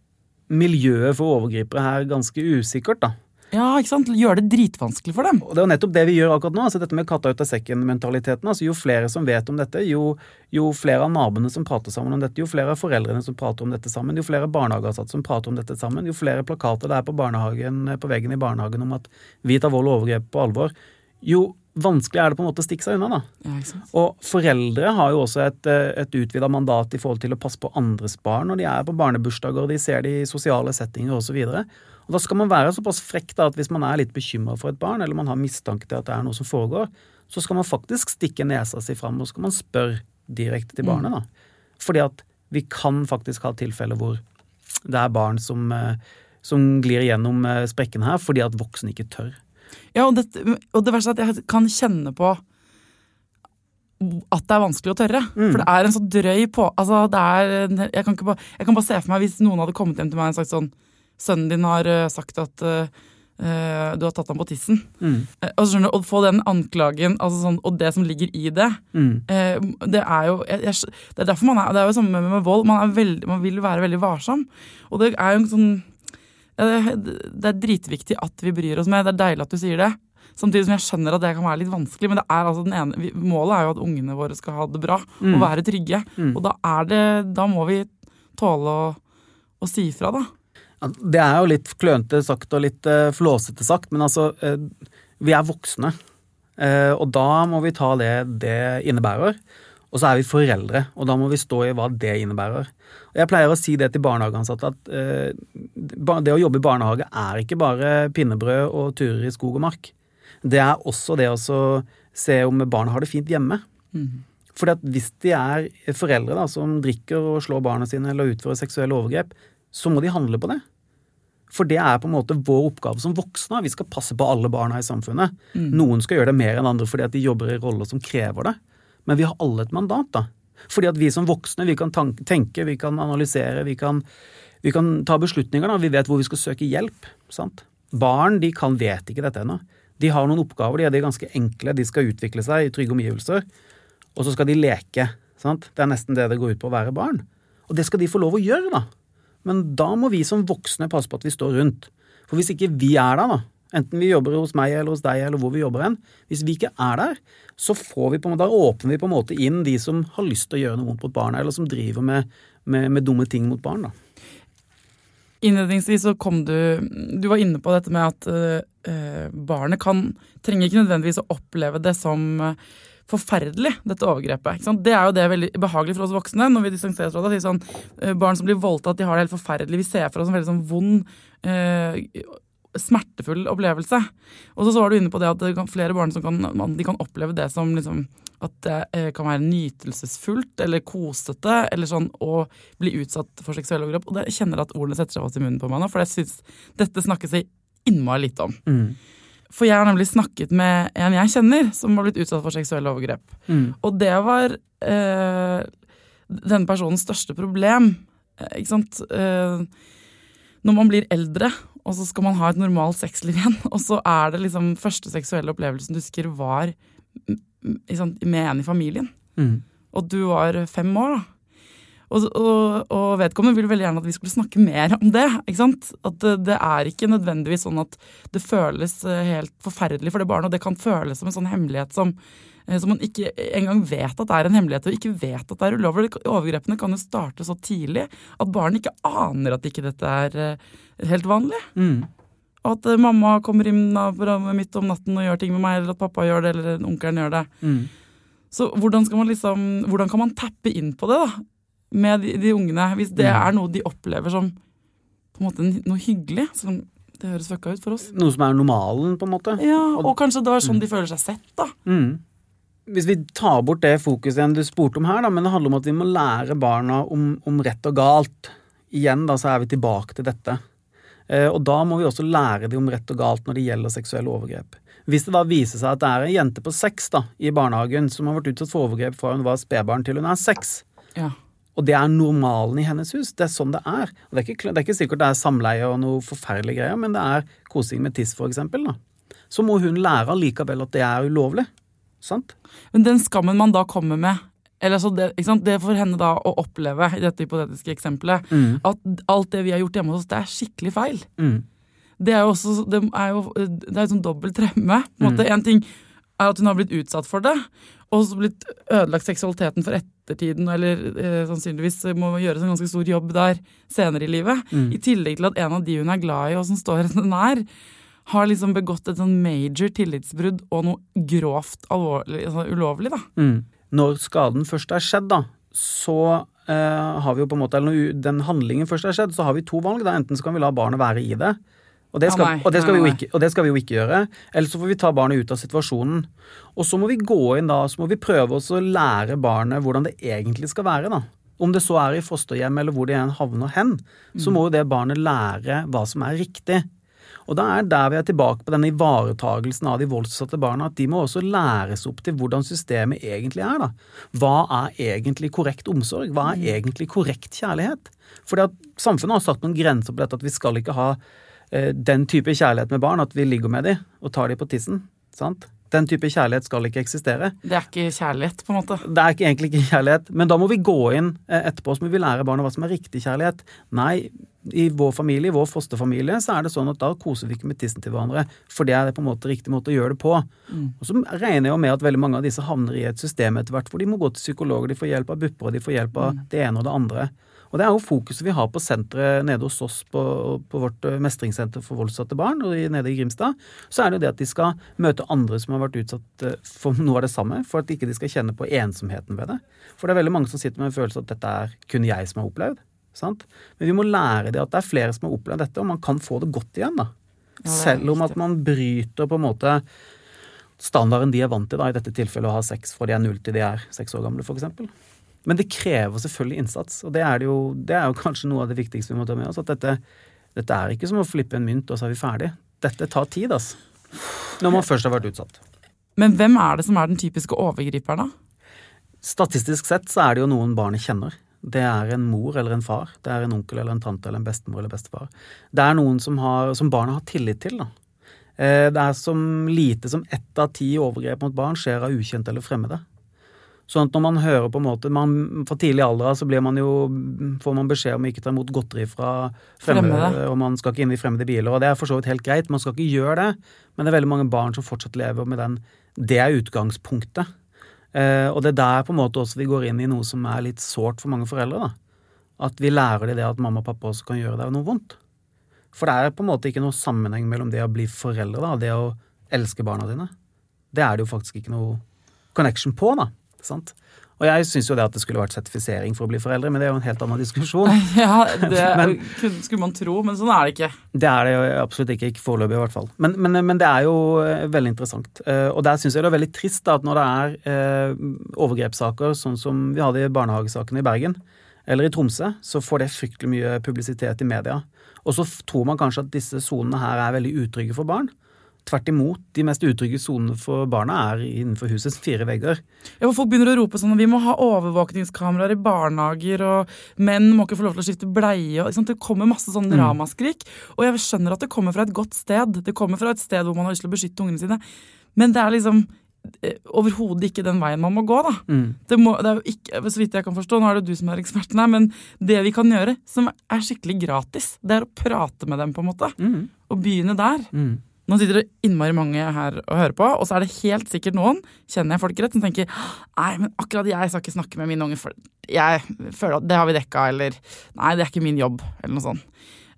miljøet for overgripere her ganske usikkert da. Ja, ikke sant? Gjør det dritvanskelig for dem. Og det er jo nettopp det vi gjør akkurat nå, altså dette med katta ut av sekken-mentaliteten. Altså jo flere som vet om dette, jo, jo flere av naboene som prater sammen om dette, jo flere av foreldrene som prater om dette sammen, jo flere barnehageansatte som prater om dette sammen, jo flere plakater det er på, barnehagen, på veggen i barnehagen om at vi tar vold og overgrep på alvor, jo vanskelig er det på en måte å stikke seg unna da. Ja, ikke sant? Og foreldre har jo også et, et utvidet mandat i forhold til å passe på andres barn når de er på barnebursdager og de ser de i sosiale settinger og så videre. Og da skal man være såpass frekk da, at hvis man er litt bekymret for et barn, eller man har mistanke til at det er noe som foregår, så skal man faktisk stikke nesa si frem, og skal man spørre direkte til barnet da. Fordi at vi kan faktisk ha tilfeller hvor det er barn som, som glir gjennom sprekken her, fordi at voksne ikke tør. Ja, og det, og det verste er at jeg kan kjenne på at det er vanskelig å tørre. Mm. For det er en så drøy på... Altså, det er... Jeg kan, ikke bare, jeg kan bare se for meg hvis noen hadde kommet hjem til meg og sagt sånn, sønnen din har uh, sagt at uh, du har tatt ham på tissen. Mm. Uh, og så skjønner du, å få den anklagen, altså sånn, og det som ligger i det, mm. uh, det er jo... Jeg, jeg, det er derfor man er... Det er jo samme med, med vold. Man, er veld, man vil være veldig varsom. Og det er jo en sånn... Ja, det, det er dritviktig at vi bryr oss med. Det er deilig at du sier det. Samtidig som jeg skjønner at det kan være litt vanskelig, men det er altså den ene, målet er jo at ungene våre skal ha det bra mm. og være trygge. Mm. Og da er det, da må vi tåle å, å si fra da. Ja, det er jo litt klønete sagt og litt uh, flåsete sagt, men altså, uh, vi er voksne. Uh, og da må vi ta det det innebærer. Og så er vi foreldre, og da må vi stå i hva det innebærer. Og jeg pleier å si det til barnehageansatte, at uh, det å jobbe i barnehage er ikke bare pinnebrød og turer i skog og mark. Det er også det å se om barna har det fint hjemme. Mm. Fordi at hvis de er foreldre da, som drikker og slår barna sine eller utfører seksuelle overgrep, så må de handle på det. For det er på en måte vår oppgave som voksne. Vi skal passe på alle barna i samfunnet. Mm. Noen skal gjøre det mer enn andre fordi at de jobber i roller som krever det. Men vi har alle et mandat da. Fordi at vi som voksne, vi kan tenke, vi kan analysere, vi kan, vi kan ta beslutninger da. Vi vet hvor vi skal søke hjelp. Sant? Barn, de kan vet ikke dette ennå. De har noen oppgaver, de er, de er ganske enkle, de skal utvikle seg i trygge omgivelser, og så skal de leke, sant? Det er nesten det det går ut på å være barn. Og det skal de få lov å gjøre da. Men da må vi som voksne passe på at vi står rundt. For hvis ikke vi er der da, enten vi jobber hos meg eller hos deg eller hvor vi jobber hen, hvis vi ikke er der, så får vi på en måte, da åpner vi på en måte inn de som har lyst til å gjøre noe vondt mot barna, eller som driver med, med, med dumme ting mot barn da. Innledningsvis så kom du, du var inne på dette med at uh, barnet kan, trenger ikke nødvendigvis å oppleve det som uh, forferdelig, dette overgrepet. Ikke sant? Det er jo det veldig behagelig for oss voksne, når vi distanserer fra det. Sånn, uh, barn som blir voldtatt, de har det helt forferdelig. Vi ser for oss en veldig sånn vond, uh, smertefull opplevelse. Og så, så var du inne på det at det kan, flere barn som kan, de kan oppleve det som liksom at det eh, kan være nytelsesfullt eller kosete, eller sånn å bli utsatt for seksuelle overgrep. Og det, jeg kjenner at ordene setter seg fast i munnen på meg nå, for jeg synes dette snakker seg innmari litt om. Mm. For jeg har nemlig snakket med en jeg kjenner som har blitt utsatt for seksuelle overgrep. Mm. Og det var eh, denne personens største problem. Eh, ikke sant? Eh, når man blir eldre, og så skal man ha et normalt sexliv igjen, og så er det liksom første seksuelle opplevelsen du husker var med en i familien. Mm. Og du var fem år da. Og, og, og vedkommende ville veldig gjerne at vi skulle snakke mer om det, ikke sant? At det, det er ikke nødvendigvis sånn at det føles helt forferdelig for det barnet, og det kan føles som en sånn hemmelighet som, som man ikke engang vet at det er en hemmelighet, og ikke vet at det er ulovlig. Overgrepene kan jo starte så tidlig at barnet ikke aner at ikke dette er helt vanlig. Mm. Og at mamma kommer inn midt om natten og gjør ting med meg, eller at pappa gjør det, eller onkelen gjør det. Mm. Så hvordan skal man liksom, hvordan kan man tappe inn på det da, med de, de ungene, hvis det mm. er noe de opplever som på en måte noe hyggelig, som det høres fucka ut for oss. Noe som er normalen på en måte. Ja, og, og kanskje det er sånn mm. de føler seg sett da. Mm. Hvis vi tar bort det fokuset igjen du spurte om her da, men det handler om at vi må lære barna om, om rett og galt. Igjen da, så er vi tilbake til dette. Og da må vi også lære dem om rett og galt når det gjelder seksuelle overgrep. Hvis det da viser seg at det er en jente på seks da, i barnehagen som har vært utsatt for overgrep fra hun var spedbarn til hun er seks, ja. Og det er normalen i hennes hus, det er sånn det er. Og det er ikke, det er ikke sikkert det er samleie og noe forferdelige greier, men det er kosing med tiss for eksempel da. Så må hun lære allikevel at det er ulovlig, sant? Men den skammen man da kommer med, eller så det, ikke sant? Det får henne da å oppleve i dette hypotetiske eksempelet, mm. at alt det vi har gjort hjemme hos oss, det er skikkelig feil. Mm. Det er jo også, det er jo, det er jo sånn dobbelt tremme. På en måte, en ting er at hun har blitt utsatt for det, og så blitt ødelagt seksualiteten for ettertiden, eller eh, sannsynligvis må gjøre en ganske stor jobb der senere i livet. Mm. I tillegg til at en av de hun er glad i, og som står henne nær, har liksom begått et sånn major tillitsbrudd og noe grovt alvorlig, altså ulovlig da. Mm. Når skaden først er skjedd da, så eh, har vi jo på en måte, eller når den handlingen først er skjedd, så har vi to valg da. Enten så kan vi la barnet være i det, Og det, skal, ah, nei, og, det skal nei, vi jo nei. ikke, og det skal vi jo ikke gjøre. Eller så får vi ta barnet ut av situasjonen. Og så må vi gå inn da, så må vi prøve oss å lære barnet hvordan det egentlig skal være da. Om det så er i fosterhjem eller hvor det igjen havner hen, så må jo det barnet lære hva som er riktig. Og da er der vi er tilbake på denne ivaretagelsen av de voldsutsatte barna, at de må også læres opp til hvordan systemet egentlig er da. Hva er egentlig korrekt omsorg? Hva er egentlig korrekt kjærlighet? Fordi at samfunnet har satt noen grenser på dette, at vi skal ikke ha eh, den type kjærlighet med barn, at vi ligger med dem og tar dem på tissen, sant? Den type kjærlighet skal ikke eksistere. Det er ikke kjærlighet, på en måte. Det er ikke, egentlig ikke kjærlighet, men da må vi gå inn etterpå, så må vi lære barna hva som er riktig kjærlighet. Nei, i vår familie, i vår fosterfamilie, så er det sånn at da koser vi ikke med tissen til hverandre, for det er på en måte riktig måte å gjøre det på. Mm. Og så regner jeg jo med at veldig mange av disse havner i et system etter hvert, hvor de må gå til psykologer, de får hjelp av bupper, og de får hjelp av mm. det ene og det andre. Og det er jo fokuset vi har på senteret nede hos oss på, på vårt mestringssenter for voldsutsatte barn, og nede i Grimstad, så er det jo det at de skal møte andre som har vært utsatt for noe av det samme, for at ikke de skal kjenne på ensomheten ved det. For det er veldig mange som sitter med en følelse at dette er kun jeg som har opplevd, sant? Men vi må lære det at det er flere som har opplevd dette, og man kan få det godt igjen da. Ja, selv om at man bryter på en måte standarden de er vant til da, i dette tilfellet å ha sex fra de er null til de er seks år gamle for eksempel. Men det krever selvfølgelig innsats, og det er, det jo, det er jo kanskje noe av det viktigste vi må ta med oss, at dette, dette er ikke som å flippe en mynt, og så er vi ferdig. Dette tar tid, altså, når man først har vært utsatt. Men hvem er det som er den typiske overgriperen da? Statistisk sett så er det jo noen barnet kjenner. Det er en mor eller en far, det er en onkel eller en tante eller en bestemor eller bestefar. Det er noen som, har, som barnet har tillit til da. Det er som lite som ett av ti overgrep mot barn skjer av ukjent eller fremmede. Sånn at når man hører på en måte, man, fra tidlig alder så blir man jo, får man beskjed om ikke ta imot godteri fra fremmede, fremmede, og man skal ikke inn i fremmede biler, og det er for så vidt helt greit, man skal ikke gjøre det, men det er veldig mange barn som fortsatt lever med den, det er utgangspunktet. Eh, og det er der på en måte også vi går inn i noe som er litt sårt for mange foreldre da. At vi lærer dem det at mamma og pappa også kan gjøre det noe vondt. For det er på en måte ikke noe sammenheng mellom det å bli foreldre da, det å elske barna dine. Det er det jo faktisk ikke noe connection på da. Sant? Og jeg synes jo det at det skulle vært sertifisering for å bli foreldre, men det er jo en helt annen diskusjon. Ja, det men, skulle man tro, men sånn er det ikke. Det er det jo absolutt ikke, ikke foreløpig i hvert fall. Men, men, men det er jo veldig interessant. Og der synes jeg det er veldig trist da, at når det er eh, overgrepssaker, sånn som vi hadde i barnehagesakene i Bergen, eller i Tromsø, så får det fryktelig mye publisitet i media. Og så tror man kanskje at disse zonene her er veldig utrygge for barn. Tvert imot, de mest utrygge zonene for barna er innenfor husets fire vegger. Ja, for folk begynner å rope sånn at vi må ha overvåkningskameraer i barnehager, og menn må ikke få lov til å skifte bleie. Og, det kommer masse sånn ramaskrik, og jeg skjønner at det kommer fra et godt sted. Det kommer fra et sted hvor man har lyst til å beskytte ungene sine. Men det er liksom overhodet ikke den veien man må gå da. Mm. Det, må, det er jo ikke, så vidt jeg kan forstå, nå er det du som er eksperten her, men det vi kan gjøre, som er skikkelig gratis, det er å prate med dem på en måte, mm. og begynne der. Mm. Nå sitter det innmari mange her og hører på, og så er det helt sikkert noen, kjenner jeg folk rett, som tenker, nei, men akkurat jeg skal ikke snakke med min unge, for jeg føler at det har vi dekket, eller nei, det er ikke min jobb, eller noe sånt.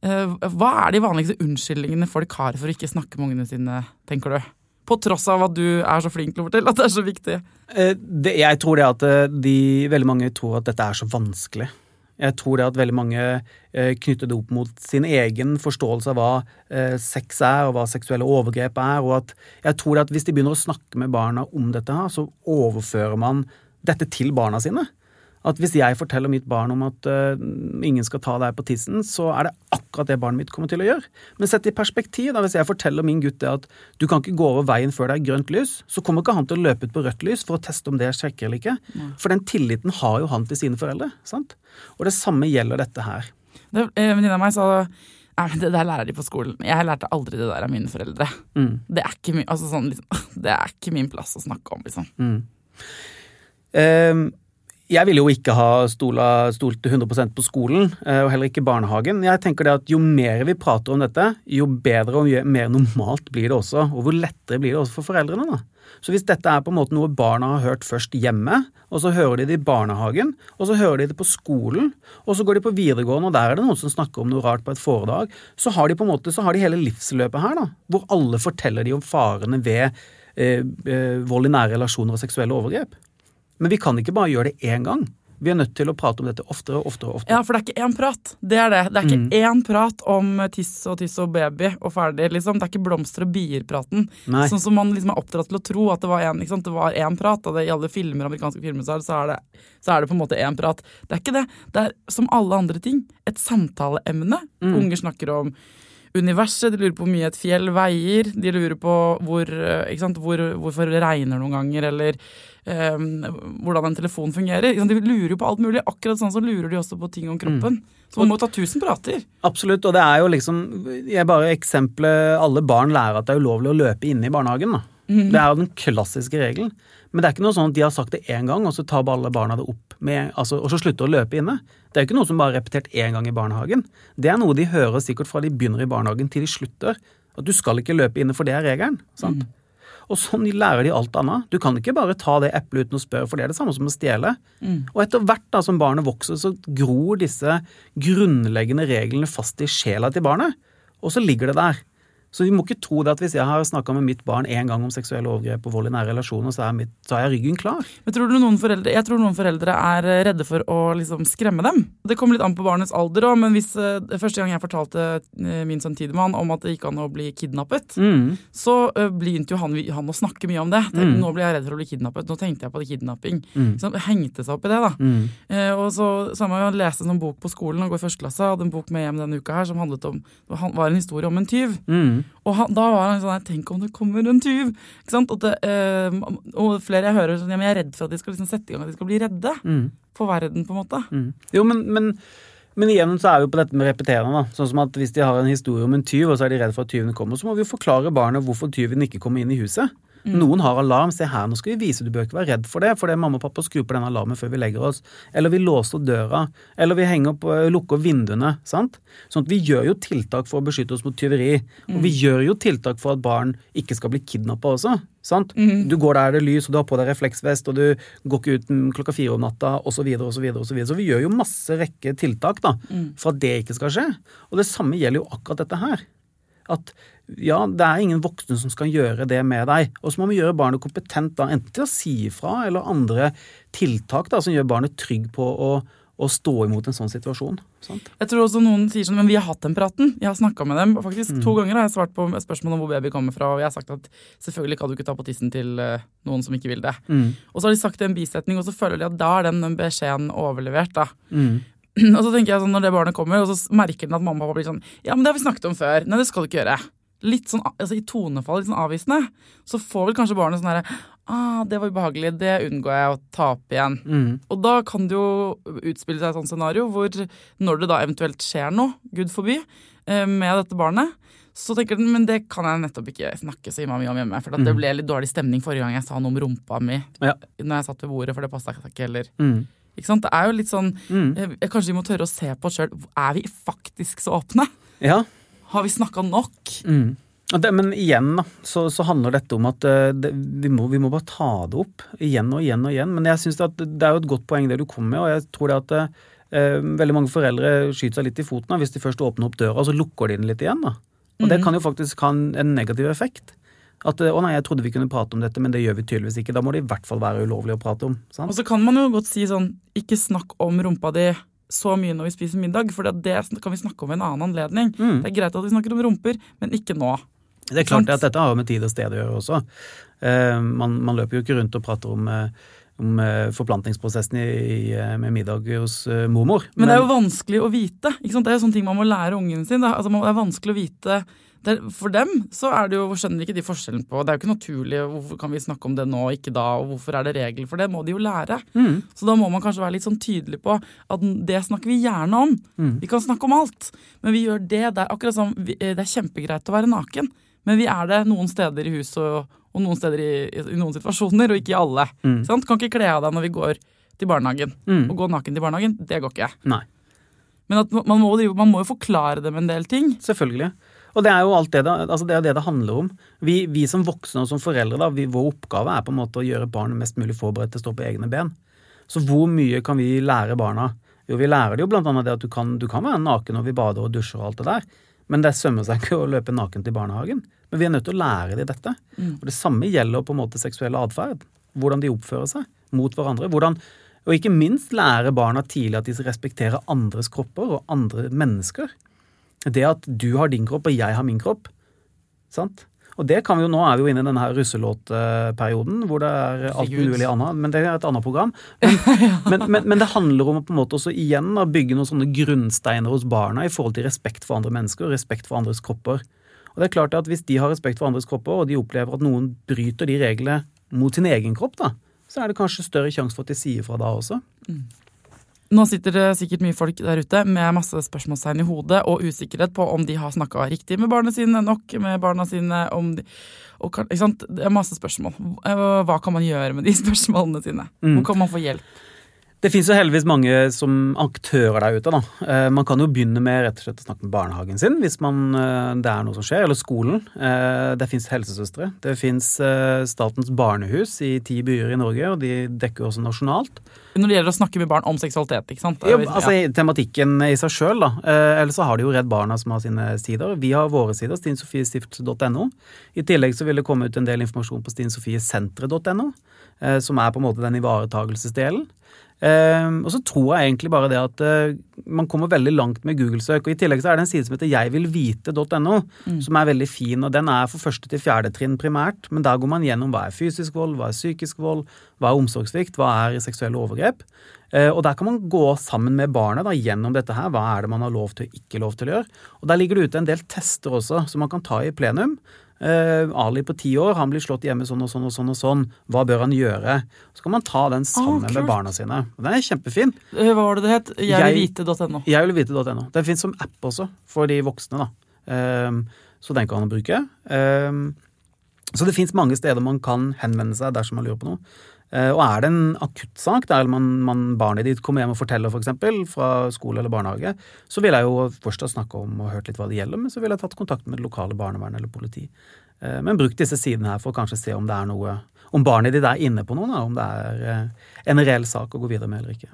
Hva er de vanligste unnskyldningene folk har for å ikke snakke med ungene sine, tenker du? På tross av at du er så flink til å fortelle at det er så viktig. Det, jeg tror det at de, veldig mange tror at dette er så vanskelig. Jeg tror det at veldig mange eh, knytter det opp mot sin egen forståelse av hva eh, sex er, og hva seksuelle overgrep er, og at jeg tror det at hvis de begynner å snakke med barna om dette her, så overfører man dette til barna sine. At hvis jeg forteller mitt barn om at uh, ingen skal ta deg på tissen, så er det akkurat det barnet mitt kommer til å gjøre. Men sett i perspektiv, da, hvis jeg forteller min gutt det at du kan ikke gå over veien før det er grønt lys, så kommer ikke han til å løpe ut på rødt lys for å teste om det er sjekker eller ikke. Ja. For den tilliten har jo han til sine foreldre, sant? Og det samme gjelder dette her. Det, en venninne av meg sa, det der lærer de på skolen. Jeg lærte aldri det der av mine foreldre. Mm. Det, er ikke, altså sånn, liksom, det er ikke min plass å snakke om, liksom. Mm. Um, Jeg vil jo ikke ha stola, stolt hundre prosent på skolen, og heller ikke barnehagen. Jeg tenker det at jo mer vi prater om dette, jo bedre og mer normalt blir det også, og hvor lettere blir det også for foreldrene da. Så hvis dette er på en måte noe barna har hørt først hjemme, og så hører de det i barnehagen, og så hører de det på skolen, og så går de på videregående, og der er det noen som snakker om noe rart på et foredrag, så har de på en måte, så har de hele livsløpet her da, hvor alle forteller de om farene ved eh, eh, vold i nære relasjoner og seksuelle overgrep. Men vi kan ikke bare gjøre det en gang. Vi er nødt til å prate om dette oftere og oftere og oftere. Ja, for det er ikke én prat. Det er det. Det er ikke mm. én prat om tiss og tiss og baby og ferdig, liksom. Det er ikke blomster og bier-praten. Nei. Sånn som man liksom er oppdratt til å tro at det var en, ikke sant? Det var en prat, og det, i alle filmer, amerikanske filmer, så er, det, så er det på en måte en prat. Det er ikke det. Det er som alle andre ting. Et samtaleemne. Mm. Unger snakker om universet, de lurer på hvor mye et fjell veier, de lurer på hvor, ikke sant, hvor, hvorfor det regner noen ganger, eller um, hvordan en telefon fungerer. De lurer jo på alt mulig, akkurat sånn så lurer de også på ting om kroppen. Mm. Så man må ta tusen prater. Absolutt, og det er jo liksom, jeg bare eksempler, alle barn lærer at det er ulovlig å løpe inne i barnehagen da. Mm. Det er jo den klassiske regelen. Men det er ikke noe sånn at de har sagt det en gang, og så tar alle barna det opp, med, altså, og så slutter å løpe inne. Det er ikke noe som bare er repetert en gang i barnehagen. Det er noe de hører sikkert fra de begynner i barnehagen til de slutter. At du skal ikke løpe inne, for det er regelen. Sant? Mm. Og sånn lærer de alt annet. Du kan ikke bare ta det eplet uten å spørre, for det er det samme som å stjele. Mm. Og etter hvert da, som barnet vokser, så gror disse grunnleggende reglene fast i sjela til barnet. Og så ligger det der. Så vi må ikke tro det at hvis jeg har snakket med mitt barn en gang om seksuelle overgrep og vold i nære relasjoner, så er, mitt, så er jeg ryggen klar. Men tror du noen foreldre, jeg tror noen foreldre er redde for å liksom skremme dem. Det kommer litt an på barnets alder også, men hvis uh, første gang jeg fortalte uh, min sønn Tidemann om at det gikk an å bli kidnappet, mm. så uh, begynte jo han, han å snakke mye om det. Mm. Nå blir jeg redd for å bli kidnappet, nå tenkte jeg på det kidnapping. Mm. Så han hengte seg opp i det da. Mm. Uh, og så samme jeg leste en sånn bok på skolen og går i første klasse, hadde en bok med hjem denne uka her som handlet om, var en historie om en tyv. Mm. Og han, da var han sånn, tenk om det kommer en tyv, ikke sant? Og, det, eh, og flere jeg hører sånn, ja, men jeg er redd for at de skal liksom sette i gang, at de skal bli redde mm. for verden på en måte. Mm. Jo, men, men, men igjen så er vi på dette med repeterende da, sånn som at hvis de har en historie om en tyv, og så er de redd for at tyven kommer, så må vi jo forklare barnet hvorfor tyven ikke kommer inn i huset. Mm. Noen har alarm, se her, nå skal vi vise, du bør ikke være redd for det, for det er mamma og pappa skrur på den alarmen før vi legger oss, eller vi låser døra, eller vi henger opp og lukker vinduene, sant? Sånn at vi gjør jo tiltak for å beskytte oss mot tyveri, mm. og vi gjør jo tiltak for at barn ikke skal bli kidnappet også, sant? Mm. Du går der det er lys, og du har på deg refleksvest, og du går ikke ut klokka fire om natta, og så videre, og så videre, og så videre. Så vi gjør jo masse rekke tiltak da, mm. for at det ikke skal skje. Og det samme gjelder jo akkurat dette her. At ja, det er ingen voksne som skal gjøre det med deg. Og så må vi gjøre barnet kompetent da, enten til å si ifra, eller andre tiltak da, som gjør barnet trygg på å, å stå imot en sånn situasjon. Sant? Jeg tror også noen sier sånn, men vi har hatt den praten. Jeg har snakket med dem. Faktisk mm. to ganger har jeg svart på spørsmål om hvor baby kommer fra, og jeg har sagt at selvfølgelig kan du ikke ta på tissen til uh, noen som ikke vil det. Mm. Og så har de sagt en bisetning, og så føler de at da er den beskjeden overlevert da. Mm. Og så tenker jeg sånn, når det barnet kommer, og så merker den at mamma og pappa blir sånn, ja, men det har vi snakket om før. Nei, det skal du ikke gjøre. Litt sånn, altså i tonefall, litt sånn avvisende. Så får vel kanskje barnet sånn her, ah, det var ubehagelig, det unngår jeg å ta opp igjen. Mm. Og da kan det jo utspille seg et sånt scenario, hvor når det da eventuelt skjer noe, Gud forby, med dette barnet, så tenker den, men det kan jeg nettopp ikke snakke så mye om hjemme, for at det ble litt dårlig stemning forrige gang jeg sa noe om rumpa mi, ja. Når jeg satt ved bordet, for det passet ikke heller. Mm. Ikke sant? Det er jo litt sånn, mm. eh, kanskje vi må tørre å se på oss selv, er vi faktisk så åpne? Ja. Har vi snakket nok? Mm. Det, men igjen da, så, så handler dette om at uh, det, vi, må, vi må bare ta det opp, igjen og igjen og igjen, men jeg synes at det er jo et godt poeng det du kommer med, og jeg tror det at uh, veldig mange foreldre skyter seg litt i foten da, hvis de først åpner opp døra, og så lukker de den litt igjen da. Og mm. det kan jo faktisk ha en, en negativ effekt. At, å nei, jeg trodde vi kunne prate om dette, men det gjør vi tydeligvis ikke. Da må det i hvert fall være ulovlig å prate om. Sant? Og så kan man jo godt si sånn, ikke snakk om rumpa di så mye når vi spiser middag, for det kan vi snakke om en annen anledning. Mm. Det er greit at vi snakker om rumper, men ikke nå. Det er klart at dette har med tid og sted å gjøre også. Uh, man, man løper jo ikke rundt og prater om... Uh, om forplantningsprosessen i, i, med middag hos uh, mormor. Men, men det er jo vanskelig å vite, ikke sant? Det er jo sånne ting man må lære ungen sin. Da. Altså, det er vanskelig å vite. Det er, for dem så er det jo, skjønner ikke de forskjellen på, det er jo ikke naturlig, hvorfor kan vi snakke om det nå, ikke da, og hvorfor er det regel for det, må de jo lære. Mm. Så da må man kanskje være litt sånn tydelig på at det snakker vi gjerne om. Mm. Vi kan snakke om alt, men vi gjør det, det er akkurat som, det er kjempegreit å være naken, men vi er det noen steder i huset og og noen steder i, i noen situasjoner, og ikke i alle. Mm. Sant? Kan ikke kle av deg når vi går til barnehagen. Mm. Og gå naken til barnehagen, det går ikke. Nei. Men at man må, man må jo forklare dem en del ting. Selvfølgelig. Og det er jo alt det det, altså det, er det, det handler om. Vi, vi som voksne og som foreldre, da, vi, vår oppgave er på en måte å gjøre barnet mest mulig forberedt til å stå på egne ben. Så hvor mye kan vi lære barna? Jo, vi lærer det jo blant annet det at du kan, du kan være naken når vi bader og dusjer og alt det der. Men det sømmer seg ikke å løpe naken til barnehagen. Men vi er nødt til å lære dem dette. Mm. Og det samme gjelder på en måte seksuell adferd. Hvordan de oppfører seg mot hverandre. Hvordan Og ikke minst lære barna tidlig at de respekterer andres kropper og andre mennesker. Det at du har din kropp og jeg har min kropp, sant? Og det kan vi jo, nå er vi jo inne i denne her russelåtperioden, hvor det er alt mulig annet, men det er et annet program. Men, men, men, men det handler om på en måte også igjen å bygge noen sånne grunnsteiner hos barna i forhold til respekt for andre mennesker og respekt for andres kropper. Og det er klart at hvis de har respekt for andres kropper, og de opplever at noen bryter de reglene mot sin egen kropp, da, så er det kanskje større sjanse for at de sier fra da også. Mm. Nå sitter det sikkert mye folk der ute med masse spørsmålstegn i hodet og usikkerhet på om de har snakket riktig med barna sine, nok med barna sine, om de, og, ikke sant? Det er masse spørsmål. Hva kan man gjøre med de spørsmålene sine? Hvor kan man få hjelp? Det finnes jo heldigvis mange som aktører der ute da. Man kan jo begynne med rett og slett å snakke med barnehagen sin, hvis man, det er noe som skjer, eller skolen. Det finnes helsesøstre. Det finnes Statens barnehus i ti byer i Norge, og de dekker også nasjonalt. Når det gjelder å snakke med barn om seksualitet, ikke sant? Jo, altså ja. Tematikken i seg selv da. Ellers så har de jo Redd Barna som har sine sider. Vi har våre sider, stine sofie stift punktum no. I tillegg så vil det komme ut en del informasjon på stine sofie senteret punktum no, som er på en måte den ivaretagelsesdelen. Um, og så tror jeg egentlig bare det at uh, man kommer veldig langt med Google-søk, og i tillegg så er det en side som heter jeg vil vite punktum no, mm. som er veldig fin, og den er for første til fjerde trinn primært, men der går man gjennom hva er fysisk vold, hva er psykisk vold, hva er omsorgssvikt, hva er seksuelle overgrep, uh, og der kan man gå sammen med barnet da, gjennom dette her, hva er det man har lov til og ikke lov til å gjøre, og der ligger det ute en del tester også, som man kan ta i plenum. Uh, Ali på ti år, han blir slått hjemme sånn og sånn og sånn og sånn. Hva bør han gjøre? Så kan man ta den sammen oh, med barna sine. Og den er kjempefin. Uh, hva var det det het? jeg vil vite punktum no. jeg vil vite punktum no. Den finnes som app også for de voksne da. Uh, så den kan man bruke. Uh, så det finnes mange steder man kan henvende seg dersom man lurer på noe. Uh, og er det en akuttsak der man, man barnet ditt kommer hjem og forteller for eksempel fra skole eller barnehage, så vil jeg jo først snakke om og hørt litt hva det gjelder, men så vil jeg tatt kontakt med det lokale barnevern eller politi. Uh, men bruk disse sidene her for å kanskje se om det er noe, om barnet ditt er inne på noe, da, om det er uh, en reell sak å gå videre med eller ikke.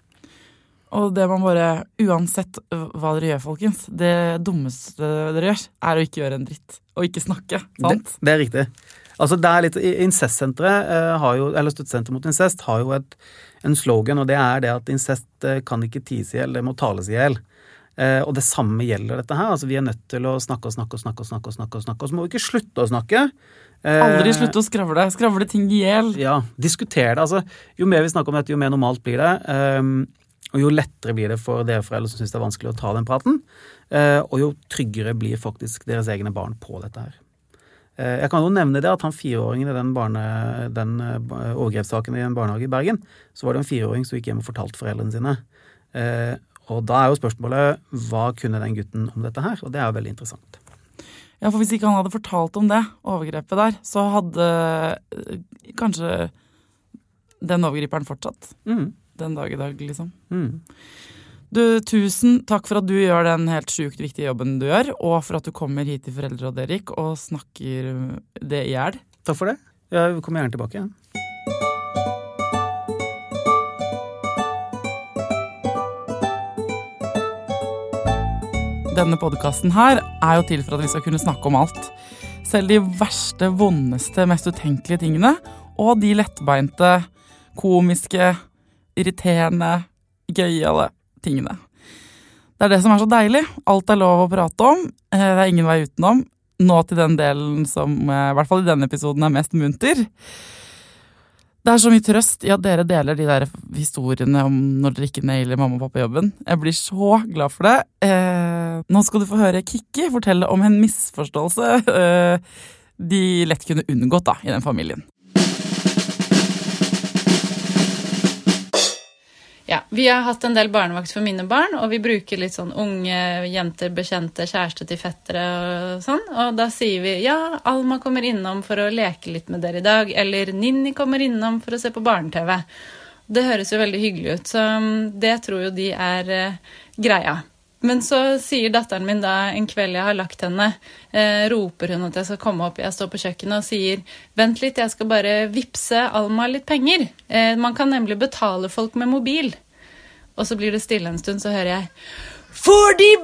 Og det man bare, uansett hva dere gjør, folkens, det dummeste dere gjør er å ikke gjøre en dritt, og ikke snakke, sant? Det, det er riktig. Altså det er litt, Incestsenteret eh, har jo, eller Støttesenter mot incest har jo et, en slogan, og det er det at incest eh, kan ikke ties i hjel, det må tales i hjel. Eh, og det samme gjelder dette her, altså vi er nødt til å snakke og snakke og snakke og snakke og snakke og snakke, og så må vi ikke slutte å snakke. Eh, Aldri slutte å skravle, skravle ting i hjel. Ja, diskutere det, altså jo mer vi snakker om dette, jo mer normalt blir det, eh, og jo lettere blir det for dere foreldre som synes det er vanskelig å ta den praten, eh, og jo tryggere blir faktisk deres egne barn på dette her. Jeg kan jo nevne det at han fireåringen i den, barne, den overgrepssaken i en barnehage i Bergen, så var det en fireåring som gikk hjem og fortalte foreldrene sine. Eh, og da er jo spørsmålet, hva kunne den gutten om dette her? Og det er jo veldig interessant. Ja, for hvis ikke han hadde fortalt om det, overgrepet der, så hadde kanskje den overgriperen fortsatt. Mm. Den dag i dag, liksom. Mm. Du, tusen takk for at du gjør den helt sykt viktige jobben du gjør, og for at du kommer hit til Foreldrerådet, Erik, og snakker det i hjel. Takk for det. Jeg kommer gjerne tilbake igjen. Denne podcasten her er jo til for at vi skal kunne snakke om alt. Selv de verste, vondeste, mest utenkelige tingene, og de lettbeinte, komiske, irriterende, gøyale tingene. Det er det som er så deilig. Alt er lov å prate om. Det er ingen vei utenom. Nå til den delen som, i hvert fall i denne episoden, er mest munter. Det er så mye trøst i at dere deler de der historiene om når dere ikke nailer mamma og pappa jobben. Jeg blir så glad for det. Eh, nå skal du få høre Kikki fortelle om en misforståelse eh, de lett kunne unngått da, i den familien. Ja, vi har hatt en del barnevakt for mine barn, og vi bruker litt sånn unge jenter, bekjente, kjæreste til fettere og sånn. Og da sier vi, ja, Alma kommer innom for å leke litt med dere i dag, eller Ninni kommer innom for å se på barne-T V. Det høres jo veldig hyggelig ut, så det tror jo de er uh, greia. Men så sier datteren min da, en kveld jeg har lagt henne, eh, roper hun at jeg skal komme opp, jeg står på kjøkkenet og sier, vent litt, jeg skal bare vipse Alma litt penger. Eh, man kan nemlig betale folk med mobil. Og så blir det stille en stund, så hører jeg, får de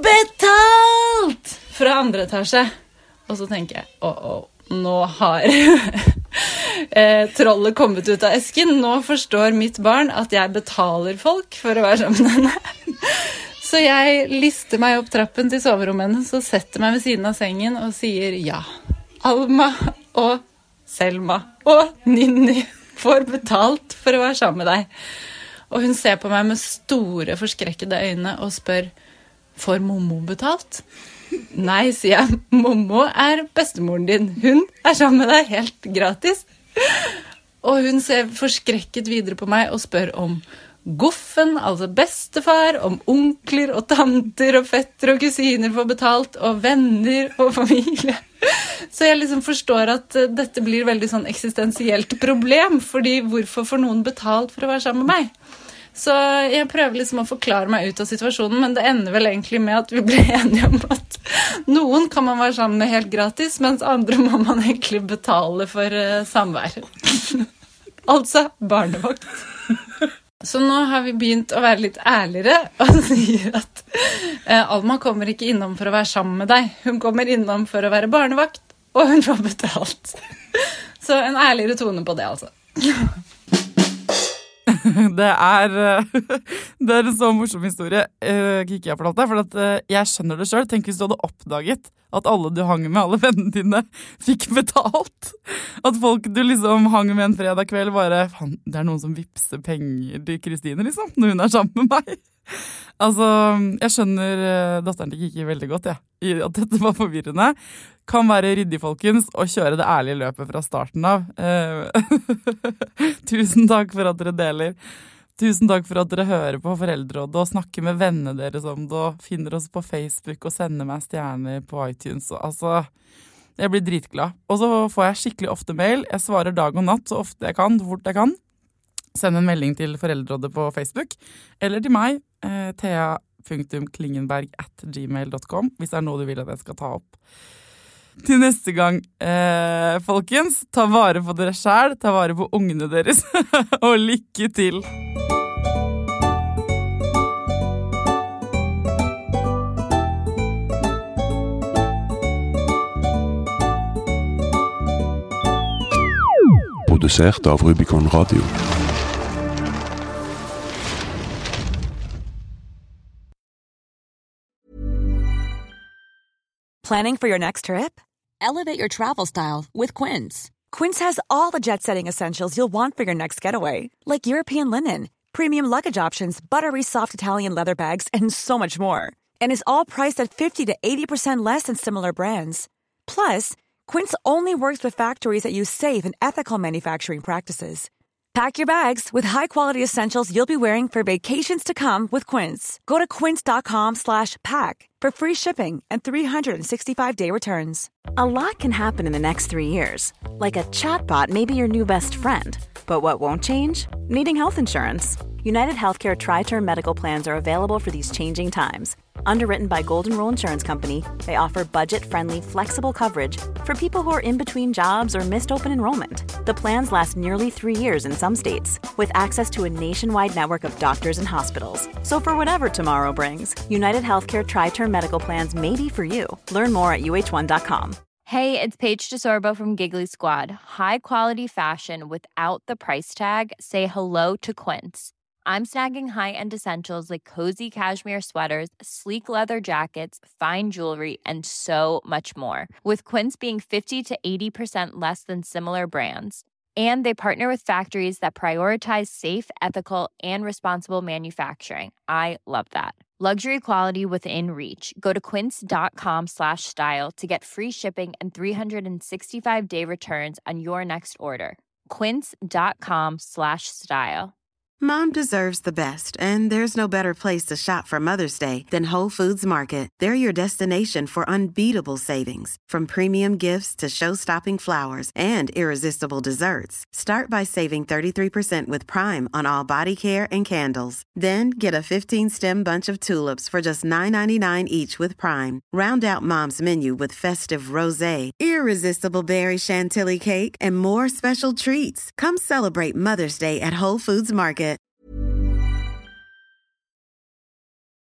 betalt? Fra andre etasje. Og så tenker jeg, åh, åh, nå har eh, trollet kommet ut av esken. Nå forstår mitt barn at jeg betaler folk for å være sammen med henne. Så jeg lister meg opp trappen til soverommet hennes og setter meg ved siden av sengen og sier ja. Alma og Selma og Ninni får betalt for å være sammen med deg. Og hun ser på meg med store, forskrekkede øyne og spør, får Momo betalt? Nei, sier jeg, Momo er bestemoren din. Hun er sammen med deg helt gratis. Og hun ser forskrekket videre på meg og spør om Goffen, altså bestefar, om onkler og tanter og fetter og kusiner får betalt, og venner og familie. Så jeg liksom forstår at dette blir veldig sånn eksistensielt problem, fordi hvorfor får noen betalt for å være sammen med meg? Så jeg prøver liksom å forklare meg ut av situasjonen, men det ender vel egentlig med at vi ble enige om at noen kan man være sammen med helt gratis, mens andre må man egentlig betale for uh, samvær. Altså barnevakt. Så nå har vi begynt å være litt ærligere og sier at uh, Alma kommer ikke innom for å være sammen med deg. Hun kommer innom for å være barnevakt, og hun får betalt. Så en ærligere tone på det, altså. Det er, det er en så morsom historie, Kiki har fortalt deg, for at jeg skjønner det selv. Tenk hvis du hadde oppdaget at alle du hang med, alle vennene dine, fikk betalt. At folk du liksom hang med en fredag kveld bare, faen, det er noen som vipser penger til Kristine, liksom, når hun er sammen med meg. Altså, jeg skjønner datteren til Kiki veldig godt, ja. At dette var forvirrende. Kan være ryddig, folkens, og kjøre det ærlige løpet fra starten av. Tusen takk for at dere deler. Tusen takk for at dere hører på Foreldrerådet og snakker med vennene deres om det, og finner oss på Facebook og sender meg stjerner på iTunes. Altså, jeg blir dritglad. Og så får jeg skikkelig ofte mail. Jeg svarer dag og natt så ofte jeg kan, så fort jeg kan. Send en melding til Foreldrerådet på Facebook, eller til meg, eh, thea punktum klingenberg at gmail punktum com, hvis det er noe du vil at jeg skal ta opp. Til neste gang, eh, folkens, ta vare på dere selv, ta vare på ungene deres, og lykke til! Produsert av Rubicon Radio. Planning for your next trip? Elevate your travel style with Quince. Quince has all the jet-setting essentials you'll want for your next getaway, like European linen, premium luggage options, buttery soft Italian leather bags, and so much more. And is all priced at fifty to eighty percent less than similar brands. Plus, Quince only works with factories that use safe and ethical manufacturing practices. Pack your bags with high-quality essentials you'll be wearing for vacations to come with Quince. Go to quince.com slash pack for free shipping and three sixty-five day returns. A lot can happen in the next three years. Like a chatbot may be your new best friend. But what won't change? Needing health insurance. United Healthcare Tri-Term Medical Plans are available for these changing times. Underwritten by Golden Rule Insurance Company, they offer budget-friendly, flexible coverage for people who are in between jobs or missed open enrollment. The plans last nearly three years in some states, with access to a nationwide network of doctors and hospitals. So for whatever tomorrow brings, United Healthcare Tri-Term Medical Plans may be for you. Learn more at U H one dot com. Hey, it's Paige DeSorbo from Giggly Squad. High quality fashion without the price tag. Say hello to Quince. I'm snagging high-end essentials like cozy cashmere sweaters, sleek leather jackets, fine jewelry, and so much more. With Quince being fifty to eighty percent less than similar brands. And they partner with factories that prioritize safe, ethical, and responsible manufacturing. I love that. Luxury quality within reach. Go to quince.com slash style to get free shipping and three sixty-five day returns on your next order. Quince.com slash style. Mom deserves the best, and there's no better place to shop for Mother's Day than Whole Foods Market. They're your destination for unbeatable savings, from premium gifts to show-stopping flowers and irresistible desserts. Start by saving thirty-three percent with Prime on all body care and candles. Then get a fifteen-stem bunch of tulips for just nine ninety-nine each with Prime. Round out Mom's menu with festive rosé, irresistible berry chantilly cake, and more special treats. Come celebrate Mother's Day at Whole Foods Market.